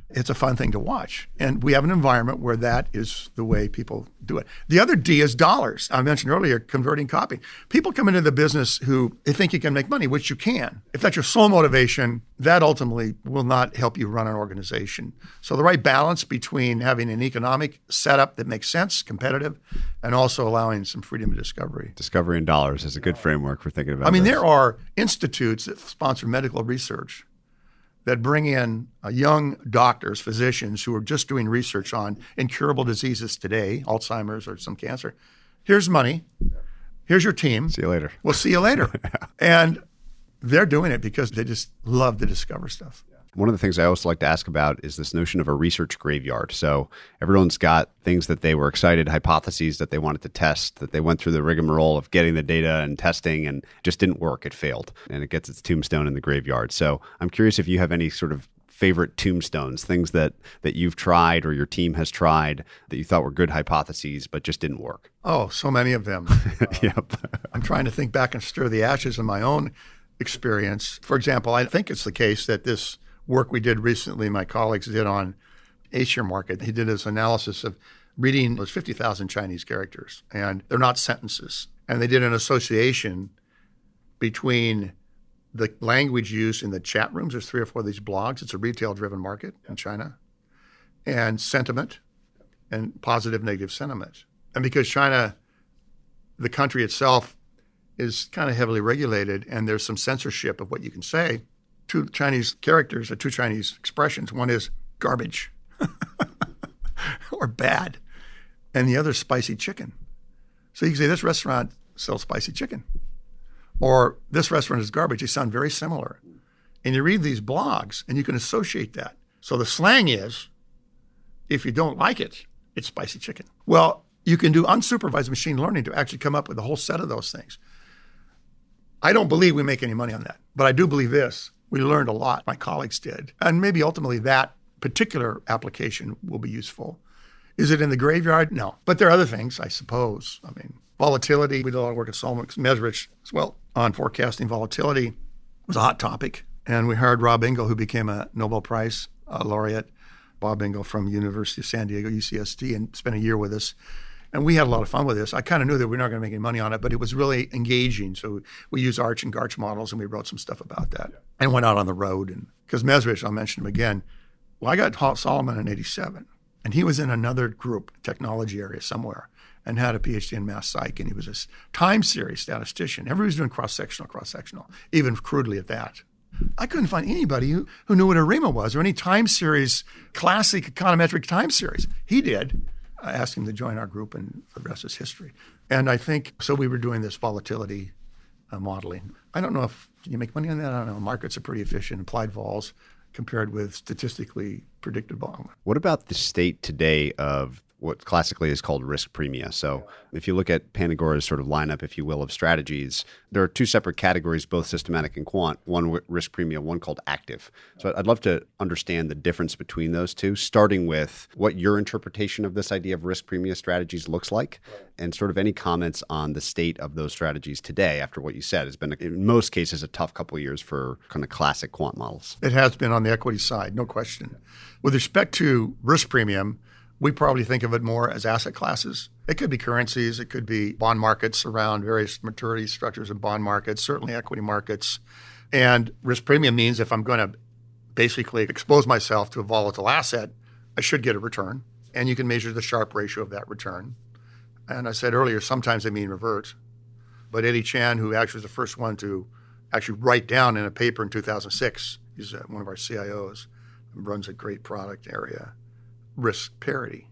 it's a fun thing to watch. And we have an environment where that is the way people do it. The other D is dollars. I mentioned earlier, converting copy. People come into the business who they think you can make money, which you can. If that's your sole motivation, that ultimately will not help you run an organization. So the right balance between having an economic setup that makes sense, competitive, and also allowing some freedom of discovery. Discovery and dollars is a good framework for thinking about I mean, this. there are institutes that sponsor medical research that bring in uh, young doctors, physicians who are just doing research on incurable diseases today, Alzheimer's or some cancer. Here's money. Here's your team. See you later. We'll see you later. And they're doing it because they just love to discover stuff. One of the things I always like to ask about is this notion of a research graveyard. So everyone's got things that they were excited, hypotheses that they wanted to test, that they went through the rigmarole of getting the data and testing and just didn't work. It failed. And it gets its tombstone in the graveyard. So I'm curious if you have any sort of favorite tombstones, things that, that you've tried or your team has tried that you thought were good hypotheses but just didn't work. Oh, so many of them. Uh, Yep. I'm trying to think back and stir the ashes in my own experience. For example, I think it's the case that this work we did recently, my colleagues did on A-share market. He did this analysis of reading those fifty thousand Chinese characters, and they're not sentences. And they did an association between the language used in the chat rooms. There's three or four of these blogs. It's a retail-driven market in China. And sentiment and positive, negative sentiment. And because China, the country itself, is kind of heavily regulated, and there's some censorship of what you can say, two Chinese characters or two Chinese expressions. One is garbage or bad, and the other is spicy chicken. So you can say this restaurant sells spicy chicken, or this restaurant is garbage. They sound very similar. And you read these blogs and you can associate that. So the slang is, if you don't like it, it's spicy chicken. Well, you can do unsupervised machine learning to actually come up with a whole set of those things. I don't believe we make any money on that, but I do believe this. We learned a lot, my colleagues did. And maybe ultimately that particular application will be useful. Is it in the graveyard? No. But there are other things, I suppose. I mean, volatility. We did a lot of work at Solomon Mesrich as well on forecasting volatility. It was a hot topic. And we hired Rob Engel, who became a Nobel Prize uh, laureate. Bob Engel from University of San Diego, U C S D, and spent a year with us. And we had a lot of fun with this. I kind of knew that we were not going to make any money on it, but it was really engaging. So we used Arch and Garch models, and we wrote some stuff about that. And went out on the road. And because Mesrich, I'll mention him again. Well, I got Solomon in eighty-seven, and he was in another group, technology area somewhere, and had a P H D in mass psych, and he was a time series statistician. Everybody was doing cross-sectional, cross-sectional, even crudely at that. I couldn't find anybody who, who knew what ARIMA was or any time series, classic econometric time series. He did. I asked him to join our group, and the rest is history. And I think, so we were doing this volatility uh, modeling. I don't know if, can you make money on that? I don't know. Markets are pretty efficient, applied vols compared with statistically predicted vol. What about the state today of what classically is called risk premia? So if you look at Panagora's sort of lineup, if you will, of strategies, there are two separate categories, both systematic and quant, one risk premia, one called active. So I'd love to understand the difference between those two, starting with what your interpretation of this idea of risk premia strategies looks like, and sort of any comments on the state of those strategies today after what you said has been, in most cases, a tough couple of years for kind of classic quant models. It has been on the equity side, no question. With respect to risk premium, we probably think of it more as asset classes. It could be currencies. It could be bond markets around various maturity structures of bond markets, certainly equity markets. And risk premium means if I'm going to basically expose myself to a volatile asset, I should get a return. And you can measure the Sharpe ratio of that return. And I said earlier, sometimes they mean revert. But Eddie Chan, who actually was the first one to actually write down in a paper in two thousand six, he's uh, one of our C I Os, runs a great product area, risk parity.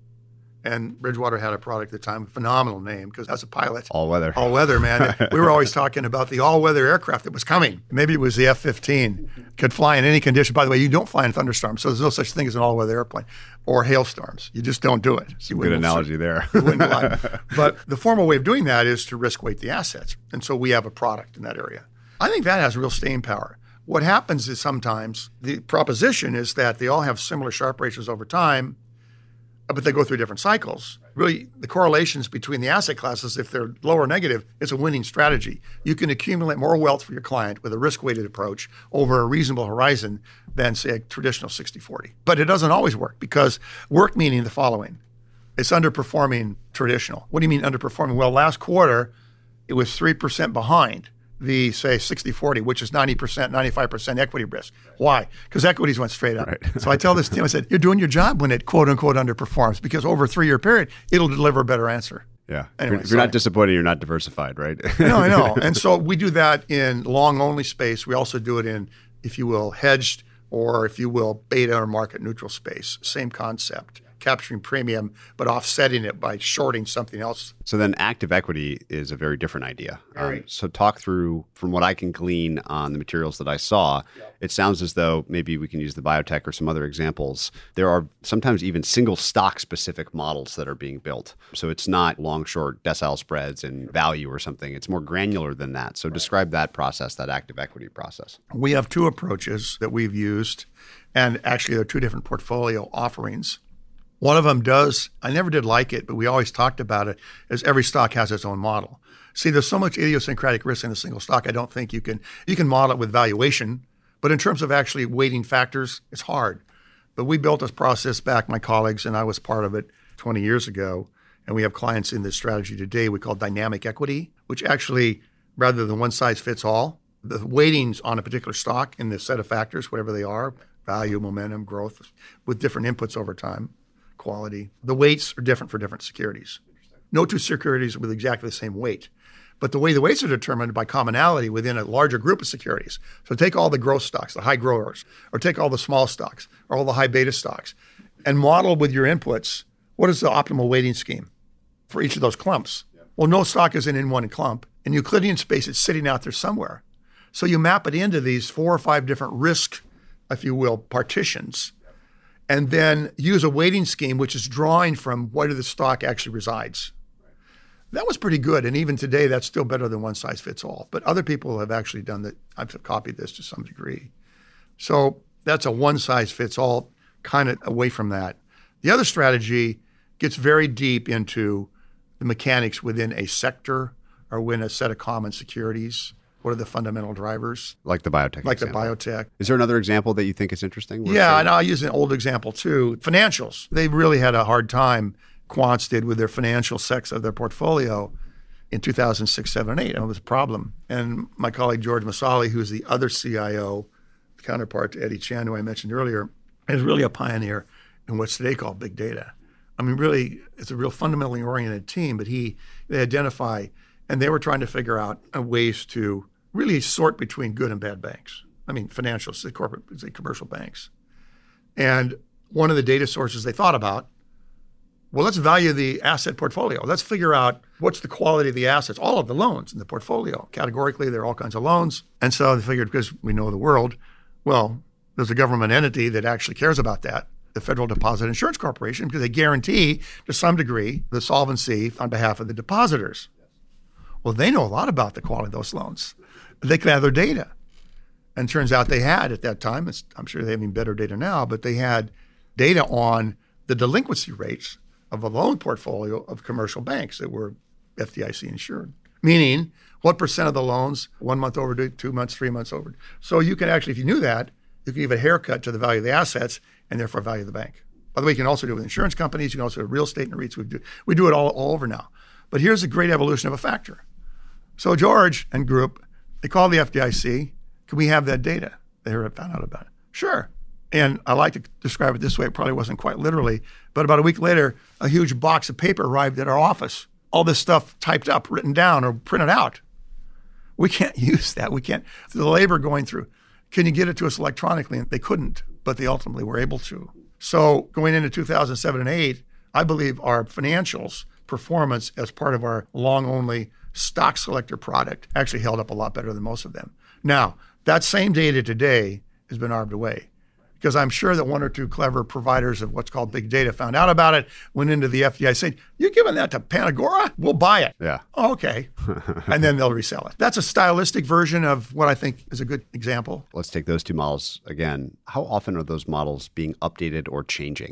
And Bridgewater had a product at the time, a phenomenal name, because as a pilot, all weather, all weather, man. We were always talking about the all weather aircraft that was coming. Maybe it was the F fifteen, could fly in any condition. By the way, you don't fly in thunderstorms, so there's no such thing as an all weather airplane or hailstorms. You just don't do it. Some good analogy there. You wouldn't lie. But the formal way of doing that is to risk weight the assets. And so we have a product in that area. I think that has real staying power. What happens is sometimes the proposition is that they all have similar Sharpe ratios over time, but they go through different cycles. really the correlations between the asset classes, if they're low or negative, it's a winning strategy. You can accumulate more wealth for your client with a risk-weighted approach over a reasonable horizon than, say, a traditional sixty forty. But it doesn't always work because work meaning the following. It's underperforming traditional. What do you mean underperforming? Well, last quarter, it was three percent behind the, say, sixty forty, which is ninety percent, ninety-five percent equity risk. Why? Because equities went straight up. Right. So I tell this team, I said, you're doing your job when it quote-unquote underperforms because over a three-year period, it'll deliver a better answer. Yeah. Anyway, if you're not disappointed, you're not diversified, right? No, I know. And so we do that in long-only space. We also do it in, if you will, hedged or, if you will, beta or market-neutral space. Same concept. Capturing premium, but offsetting it by shorting something else. So then active equity is a very different idea. Very. Um, so talk through, from what I can glean on the materials that I saw, yep. It sounds as though maybe we can use the biotech or some other examples. There are sometimes even single stock specific models that are being built. So it's not long, short decile spreads and value or something. It's more granular than that. So right. Describe that process, that active equity process. We have two approaches that we've used, and actually there are two different portfolio offerings. One of them does, I never did like it, but we always talked about it, is every stock has its own model. See, there's so much idiosyncratic risk in a single stock, I don't think you can, you can model it with valuation, but in terms of actually weighting factors, it's hard. But we built this process back, my colleagues, and I was part of it twenty years ago, and we have clients in this strategy today we call dynamic equity, which actually, rather than one size fits all, the weightings on a particular stock in the set of factors, whatever they are, value, momentum, growth, with different inputs over time, quality. The weights are different for different securities. No two securities with exactly the same weight. But the way the weights are determined by commonality within a larger group of securities. So take all the growth stocks, the high growers, or take all the small stocks, or all the high beta stocks, and model with your inputs, what is the optimal weighting scheme for each of those clumps? Yeah. Well, no stock isn't in one clump. In Euclidean space, it's sitting out there somewhere. So you map it into these four or five different risk, if you will, partitions, and then use a weighting scheme which is drawing from where the stock actually resides. That was pretty good, and even today, that's still better than one size fits all. But other people have actually done that. I've copied this to some degree. So that's a one size fits all, kind of away from that. The other strategy gets very deep into the mechanics within a sector or within a set of common securities. What are the fundamental drivers? Like the biotech Like example. the biotech. Is there another example that you think is interesting? Yeah, and I'll use an old example too. Financials. They really had a hard time, quants did, with their financial sects of their portfolio in two thousand six, seven, and eight. And it was a problem. And my colleague George Masali, who's the other C I O, counterpart to Eddie Chan, who I mentioned earlier, is really a pioneer in what's today called big data. I mean, really, it's a real fundamentally oriented team, but he they identify, and they were trying to figure out ways to really sort between good and bad banks. I mean, financials, the corporate, the commercial banks. And one of the data sources they thought about, well, let's value the asset portfolio. Let's figure out what's the quality of the assets, all of the loans in the portfolio. Categorically, there are all kinds of loans. And so they figured, because we know the world, well, there's a government entity that actually cares about that, the Federal Deposit Insurance Corporation, because they guarantee, to some degree, the solvency on behalf of the depositors. Well, they know a lot about the quality of those loans. They could have their data. And it turns out they had at that time, it's, I'm sure they have even better data now, but they had data on the delinquency rates of a loan portfolio of commercial banks that were F D I C insured. Meaning, what percent of the loans, one month overdue, two months, three months overdue. So you can actually, if you knew that, you can give a haircut to the value of the assets and therefore value the bank. By the way, you can also do it with insurance companies. You can also do real estate and REITs. We do, we do it all, all over now. But here's a great evolution of a factor. So George and group, they called the F D I C. Can we have that data? They heard, found out about it. Sure. And I like to describe it this way. It probably wasn't quite literally. But about a week later, a huge box of paper arrived at our office. All this stuff typed up, written down, or printed out. We can't use that. We can't. The labor going through. Can you get it to us electronically? And they couldn't, but they ultimately were able to. So going into two thousand seven and eight, I believe our financials performance as part of our long-only stock selector product actually held up a lot better than most of them. Now, that same data today has been arbed away, because I'm sure that one or two clever providers of what's called big data found out about it, went into the F D I C, saying, you're giving that to Panagora? We'll buy it. Yeah. Oh, okay. And then they'll resell it. That's a stylistic version of what I think is a good example. Let's take those two models again. How often are those models being updated or changing?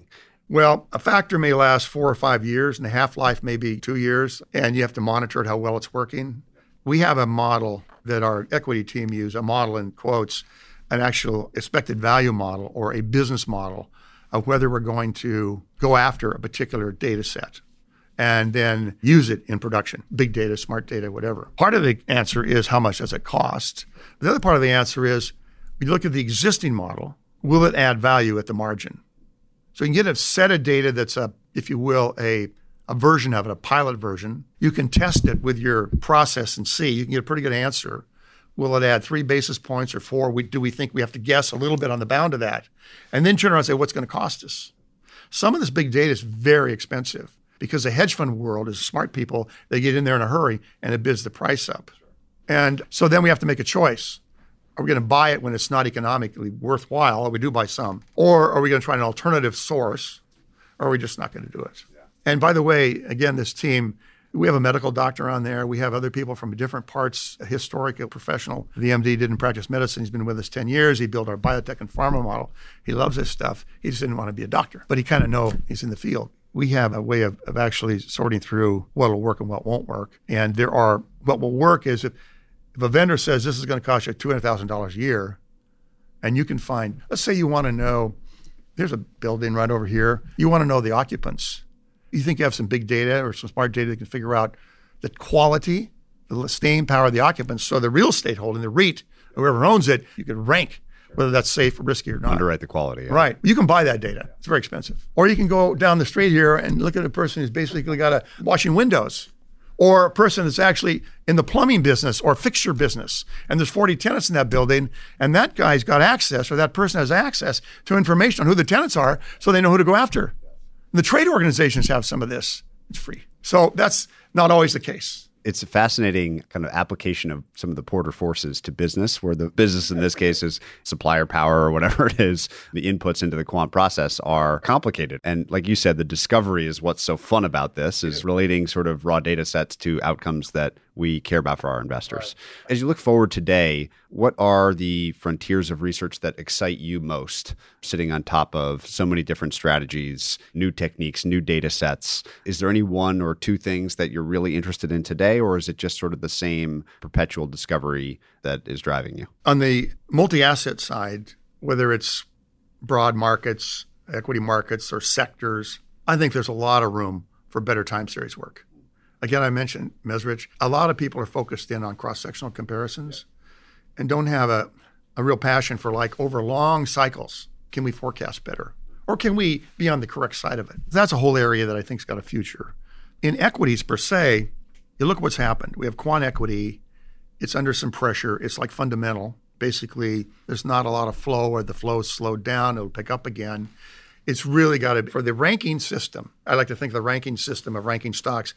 Well, a factor may last four or five years, and the half-life may be two years, and you have to monitor it, how well it's working. We have a model that our equity team use, a model in quotes, an actual expected value model or a business model of whether we're going to go after a particular data set and then use it in production, big data, smart data, whatever. Part of the answer is how much does it cost? The other part of the answer is we look at the existing model, will it add value at the margin? So you can get a set of data that's a, if you will, a, a version of it, a pilot version. You can test it with your process and see. You can get a pretty good answer. Will it add three basis points or four? We, do we think we have to guess a little bit on the bound of that? And then turn around and say, what's going to cost us? Some of this big data is very expensive because the hedge fund world is smart people. They get in there in a hurry and it bids the price up. And so then we have to make a choice. Are we going to buy it when it's not economically worthwhile? We do buy some. Or are we going to try an alternative source? Or are we just not going to do it? Yeah. And by the way, again, this team, we have a medical doctor on there. We have other people from different parts, a historic, a professional. The M D didn't practice medicine. He's been with us ten years. He built our biotech and pharma model. He loves this stuff. He just didn't want to be a doctor, but he kind of know he's in the field. We have a way of, of actually sorting through what will work and what won't work. And there are, what will work is if, if a vendor says this is going to cost you two hundred thousand dollars a year, and you can find, let's say you want to know, there's a building right over here. You want to know the occupants. You think you have some big data or some smart data that can figure out the quality, the staying power of the occupants. So the real estate holding, the REIT, whoever owns it, you can rank whether that's safe or risky or not. Underwrite the quality. Yeah. Right. You can buy that data. It's very expensive. Or you can go down the street here and look at a person who's basically got a washing windows, or a person that's actually in the plumbing business or fixture business, and there's forty tenants in that building, and that guy's got access, or that person has access to information on who the tenants are, so they know who to go after. And the trade organizations have some of this. It's free. So that's not always the case. It's a fascinating kind of application of some of the Porter forces to business, where the business in this case is supplier power or whatever it is. The inputs into the quant process are complicated. And like you said, the discovery is what's so fun about this, is relating sort of raw data sets to outcomes that we care about for our investors. Right. As you look forward today, what are the frontiers of research that excite you most, sitting on top of so many different strategies, new techniques, new data sets? Is there any one or two things that you're really interested in today, or is it just sort of the same perpetual discovery that is driving you? On the multi-asset side, whether it's broad markets, equity markets, or sectors, I think there's a lot of room for better time series work. Again, I mentioned Mesrich. A lot of people are focused in on cross-sectional comparisons and don't have a, a real passion for, like, over long cycles, can we forecast better? Or can we be on the correct side of it? That's a whole area that I think's got a future. In equities per se, you look at what's happened. We have quant equity. It's under some pressure. It's like fundamental. Basically, there's not a lot of flow, or the flow's slowed down. It'll pick up again. It's really got to be, for the ranking system, I like to think the ranking system of ranking stocks,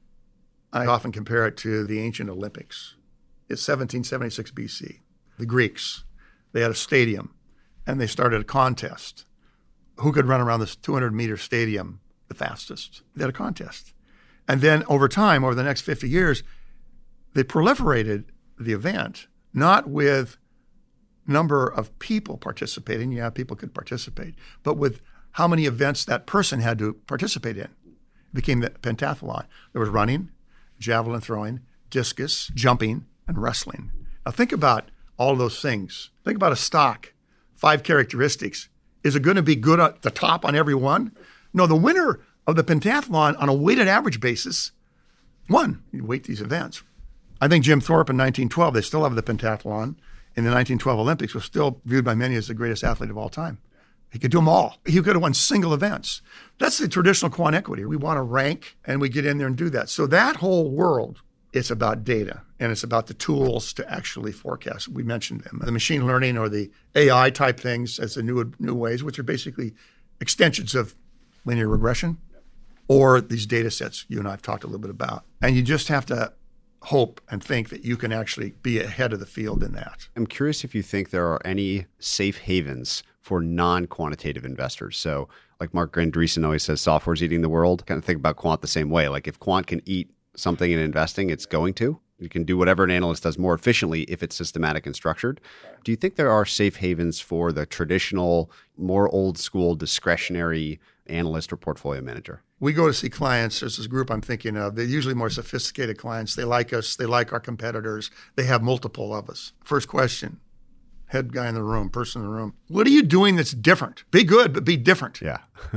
I often compare it to the ancient Olympics. It's seventeen seventy-six B C. The Greeks, they had a stadium, and they started a contest. Who could run around this two hundred meter stadium the fastest? They had a contest. And then over time, over the next fifty years, they proliferated the event, not with number of people participating. Yeah, people could participate, but with how many events that person had to participate in. It became the pentathlon. There was running, javelin throwing, discus, jumping, and wrestling. Now think about all those things. Think about a stock, five characteristics. Is it going to be good at the top on every one? No, the winner of the pentathlon on a weighted average basis won. You weight these events. I think Jim Thorpe in nineteen twelve, they still have the pentathlon in the nineteen twelve Olympics, was still viewed by many as the greatest athlete of all time. He could do them all. He could have won single events. That's the traditional quant equity. We want to rank, and we get in there and do that. So that whole world, it's about data, and it's about the tools to actually forecast. We mentioned them. The machine learning or the A I type things as the new new ways, which are basically extensions of linear regression, or these data sets you and I have talked a little bit about. And you just have to hope and think that you can actually be ahead of the field in that. I'm curious if you think there are any safe havens for non-quantitative investors. So like Mark Andreessen always says, software's eating the world. Kind of think about quant the same way. Like if quant can eat something in investing, it's going to. You can do whatever an analyst does more efficiently if it's systematic and structured. Do you think there are safe havens for the traditional, more old school discretionary analyst or portfolio manager? We go to see clients. There's this group I'm thinking of. They're usually more sophisticated clients. They like us. They like our competitors. They have multiple of us. First question, head guy in the room, person in the room. What are you doing that's different? Be good, but be different. Yeah.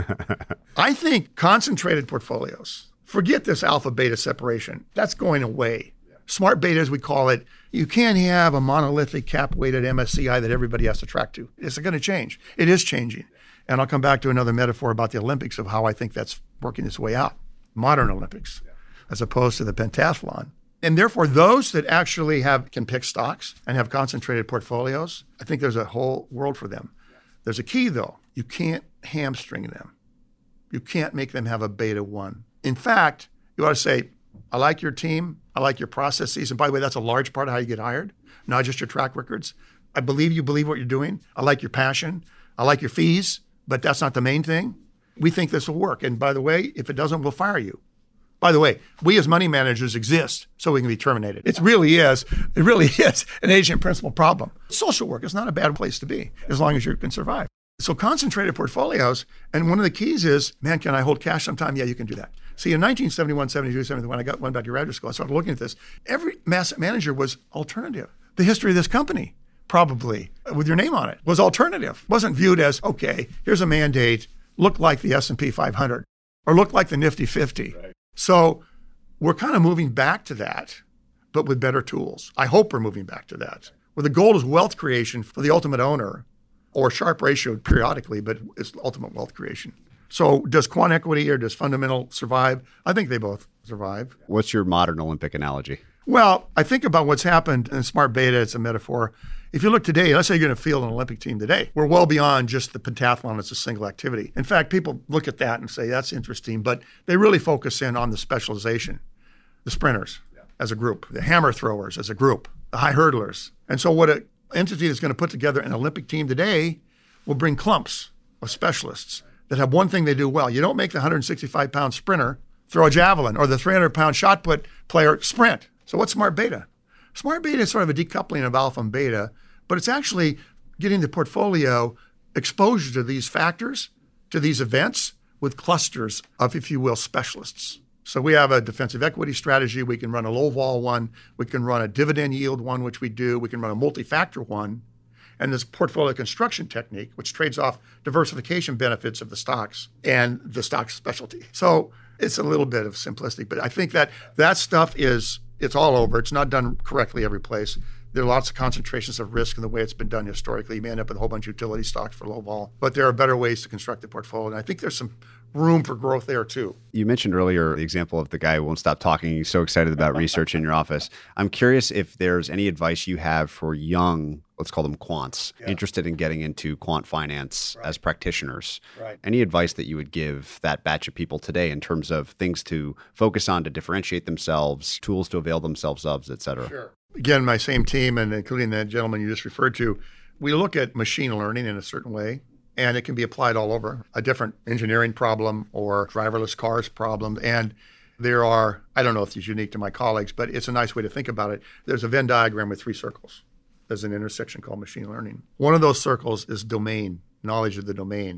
I think concentrated portfolios, forget this alpha beta separation. That's going away. Smart beta, as we call it, you can't have a monolithic cap-weighted M S C I that everybody has to track to. It's going to change. It is changing. And I'll come back to another metaphor about the Olympics of how I think that's working its way out. Modern Olympics, as opposed to the pentathlon. And therefore, those that actually have can pick stocks and have concentrated portfolios, I think there's a whole world for them. There's a key, though. You can't hamstring them. You can't make them have a beta one. In fact, you ought to say, I like your team. I like your processes. And by the way, that's a large part of how you get hired, not just your track records. I believe you believe what you're doing. I like your passion. I like your fees, but that's not the main thing. We think this will work. And by the way, if it doesn't, we'll fire you. By the way, we as money managers exist so we can be terminated. It really is, it really is an agent principal problem. Social work is not a bad place to be as long as you can survive. So concentrated portfolios, and one of the keys is, man, can I hold cash sometime? Yeah, you can do that. See, in nineteen seventy-one, seventy-two, seventy-three, when I got went back to graduate school, I started looking at this. Every asset manager was alternative. The history of this company, probably, with your name on it, was alternative. Wasn't viewed as, okay, here's a mandate, look like the S and P five hundred, or look like the Nifty fifty. Right. So we're kind of moving back to that, but with better tools. I hope we're moving back to that, where the goal is wealth creation for the ultimate owner, or Sharpe ratio periodically, but it's ultimate wealth creation. So does quant equity or does fundamental survive? I think they both survive. What's your modern Olympic analogy? Well, I think about what's happened in smart beta. It's a metaphor. If you look today, let's say you're going to field an Olympic team today. We're well beyond just the pentathlon as a single activity. In fact, people look at that and say, that's interesting, but they really focus in on the specialization, the sprinters yeah. as a group, the hammer throwers as a group, the high hurdlers. And so what an entity that's going to put together an Olympic team today will bring clumps of specialists that have one thing they do well. You don't make the one hundred sixty-five pound sprinter throw a javelin or the three hundred pound shot put player sprint. So what's smart beta? Smart beta is sort of a decoupling of alpha and beta, but it's actually getting the portfolio exposure to these factors, to these events with clusters of, if you will, specialists. So we have a defensive equity strategy. We can run a low vol one. We can run a dividend yield one, which we do. We can run a multi-factor one. And this portfolio construction technique, which trades off diversification benefits of the stocks and the stock specialty. So it's a little bit of simplistic, but I think that that stuff is, it's all over. It's not done correctly every place. There are lots of concentrations of risk in the way it's been done historically. You may end up with a whole bunch of utility stocks for low vol, but there are better ways to construct the portfolio. And I think there's some room for growth there too. You mentioned earlier the example of the guy who won't stop talking. He's so excited about research in your office. I'm curious if there's any advice you have for young, let's call them quants, yeah. interested in getting into quant finance right. as practitioners. Right. Any advice that you would give that batch of people today in terms of things to focus on to differentiate themselves, tools to avail themselves of, et cetera? Sure. Again, my same team, and including the gentleman you just referred to, we look at machine learning in a certain way, and it can be applied all over. A different engineering problem or driverless cars problem. And there are, I don't know if it's unique to my colleagues, but it's a nice way to think about it. There's a Venn diagram with three circles. There's an intersection called machine learning. One of those circles is domain, knowledge of the domain.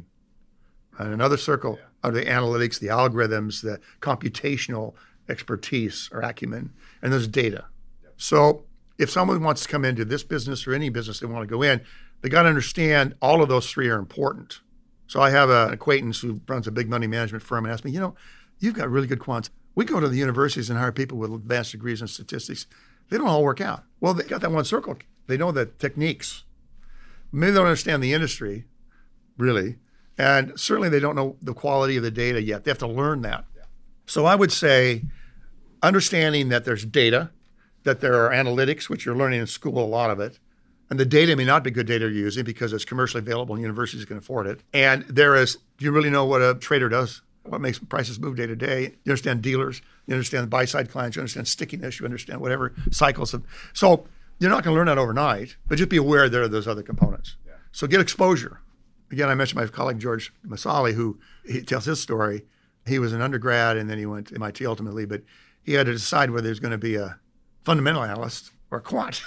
And another circle are the analytics, the algorithms, the computational expertise or acumen. And there's data. So if someone wants to come into this business or any business they want to go in, they got to understand all of those three are important. So I have an acquaintance who runs a big money management firm and asked me, you know, you've got really good quants. We go to the universities and hire people with advanced degrees in statistics. They don't all work out. Well, they got that one circle. They know the techniques. Maybe they don't understand the industry, really. And certainly they don't know the quality of the data yet. They have to learn that. So I would say understanding that there's data, that there are analytics, which you're learning in school, a lot of it. And the data may not be good data you're using because it's commercially available and universities can afford it. And there is, do you really know what a trader does? What makes prices move day to day? You understand dealers, you understand the buy-side clients, you understand stickiness, you understand whatever cycles of. So you're not going to learn that overnight, but just be aware there are those other components. Yeah. So get exposure. Again, I mentioned my colleague George Masali, who he tells his story. He was an undergrad and then he went to M I T ultimately, but he had to decide whether he was going to be a fundamental analyst or quant.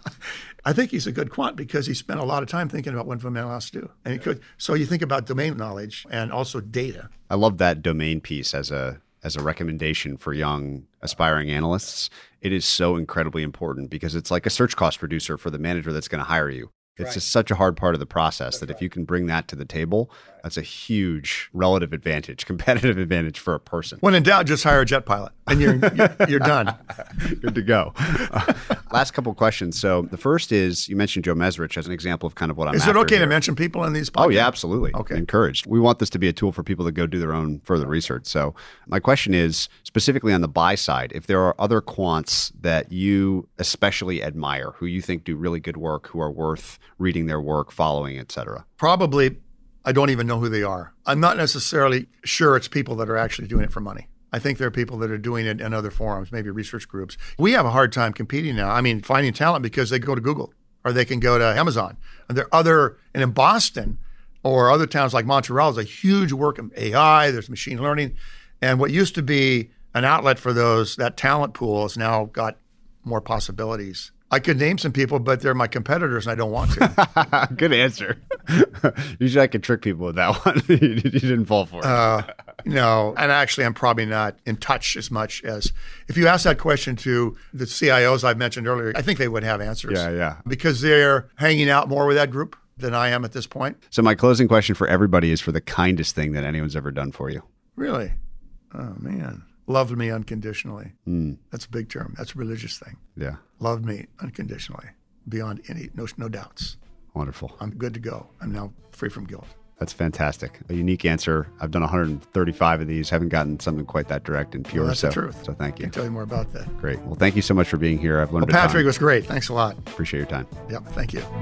I think he's a good quant because he spent a lot of time thinking about what fundamental analysts do. And he could. So you think about domain knowledge and also data. I love that domain piece as a as a recommendation for young aspiring analysts. It is so incredibly important because it's like a search cost reducer for the manager that's going to hire you. It's right. just such a hard part of the process that if you can bring that to the table, that's a huge relative advantage, competitive advantage for a person. When in doubt, just hire a jet pilot and you're you're, you're done. Good to go. Uh, last couple of questions. So the first is, you mentioned Joe Mezrich as an example of kind of what I'm Is after it okay here. to mention people in these podcasts? Oh, yeah, absolutely. Okay. Encouraged. We want this to be a tool for people to go do their own further research. So my question is, specifically on the buy side, if there are other quants that you especially admire, who you think do really good work, who are worth reading their work, following, et cetera? Probably, I don't even know who they are. I'm not necessarily sure it's people that are actually doing it for money. I think there are people that are doing it in other forums, maybe research groups. We have a hard time competing now. I mean, finding talent because they go to Google or they can go to Amazon. And there are other, and in Boston or other towns like Montreal, there's a huge work in A I, there's machine learning. And what used to be an outlet for those, that talent pool has now got more possibilities. I could name some people, but they're my competitors and I don't want to. Good answer. Usually I could trick people with that one. You didn't fall for it. Uh, no, and actually I'm probably not in touch as much as, if you ask that question to the C I Os I've mentioned earlier, I think they would have answers. Yeah, yeah. Because they're hanging out more with that group than I am at this point. So my closing question for everybody is for the kindest thing that anyone's ever done for you. Really? Oh, man. Loved me unconditionally. Mm. That's a big term. That's a religious thing. Yeah. Loved me unconditionally, beyond any, no, no doubts. Wonderful. I'm good to go. I'm now free from guilt. That's fantastic. A unique answer. I've done one hundred thirty-five of these. Haven't gotten something quite that direct and pure. Well, that's so, the truth. So thank I you. can tell you more about that. Great. Well, thank you so much for being here. I've learned Well, a ton. Patrick, it was great. Thanks a lot. Appreciate your time. Yep. Thank you.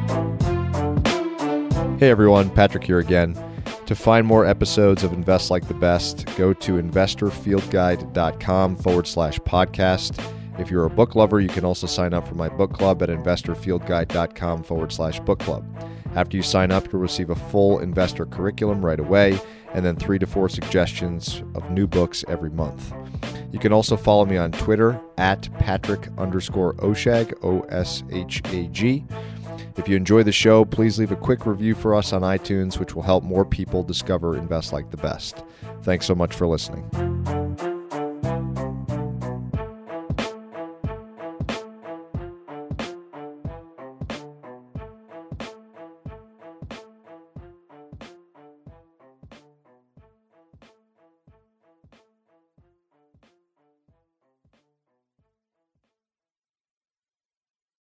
Hey everyone, Patrick here again. To find more episodes of Invest Like the Best, go to investorfieldguide.com forward slash podcast. If you're a book lover, you can also sign up for my book club at investorfieldguide.com forward slash book club. After you sign up, you'll receive a full investor curriculum right away, and then three to four suggestions of new books every month. You can also follow me on Twitter at Patrick underscore Oshag, O S H A G. If you enjoy the show, please leave a quick review for us on iTunes, which will help more people discover Invest Like the Best. Thanks so much for listening.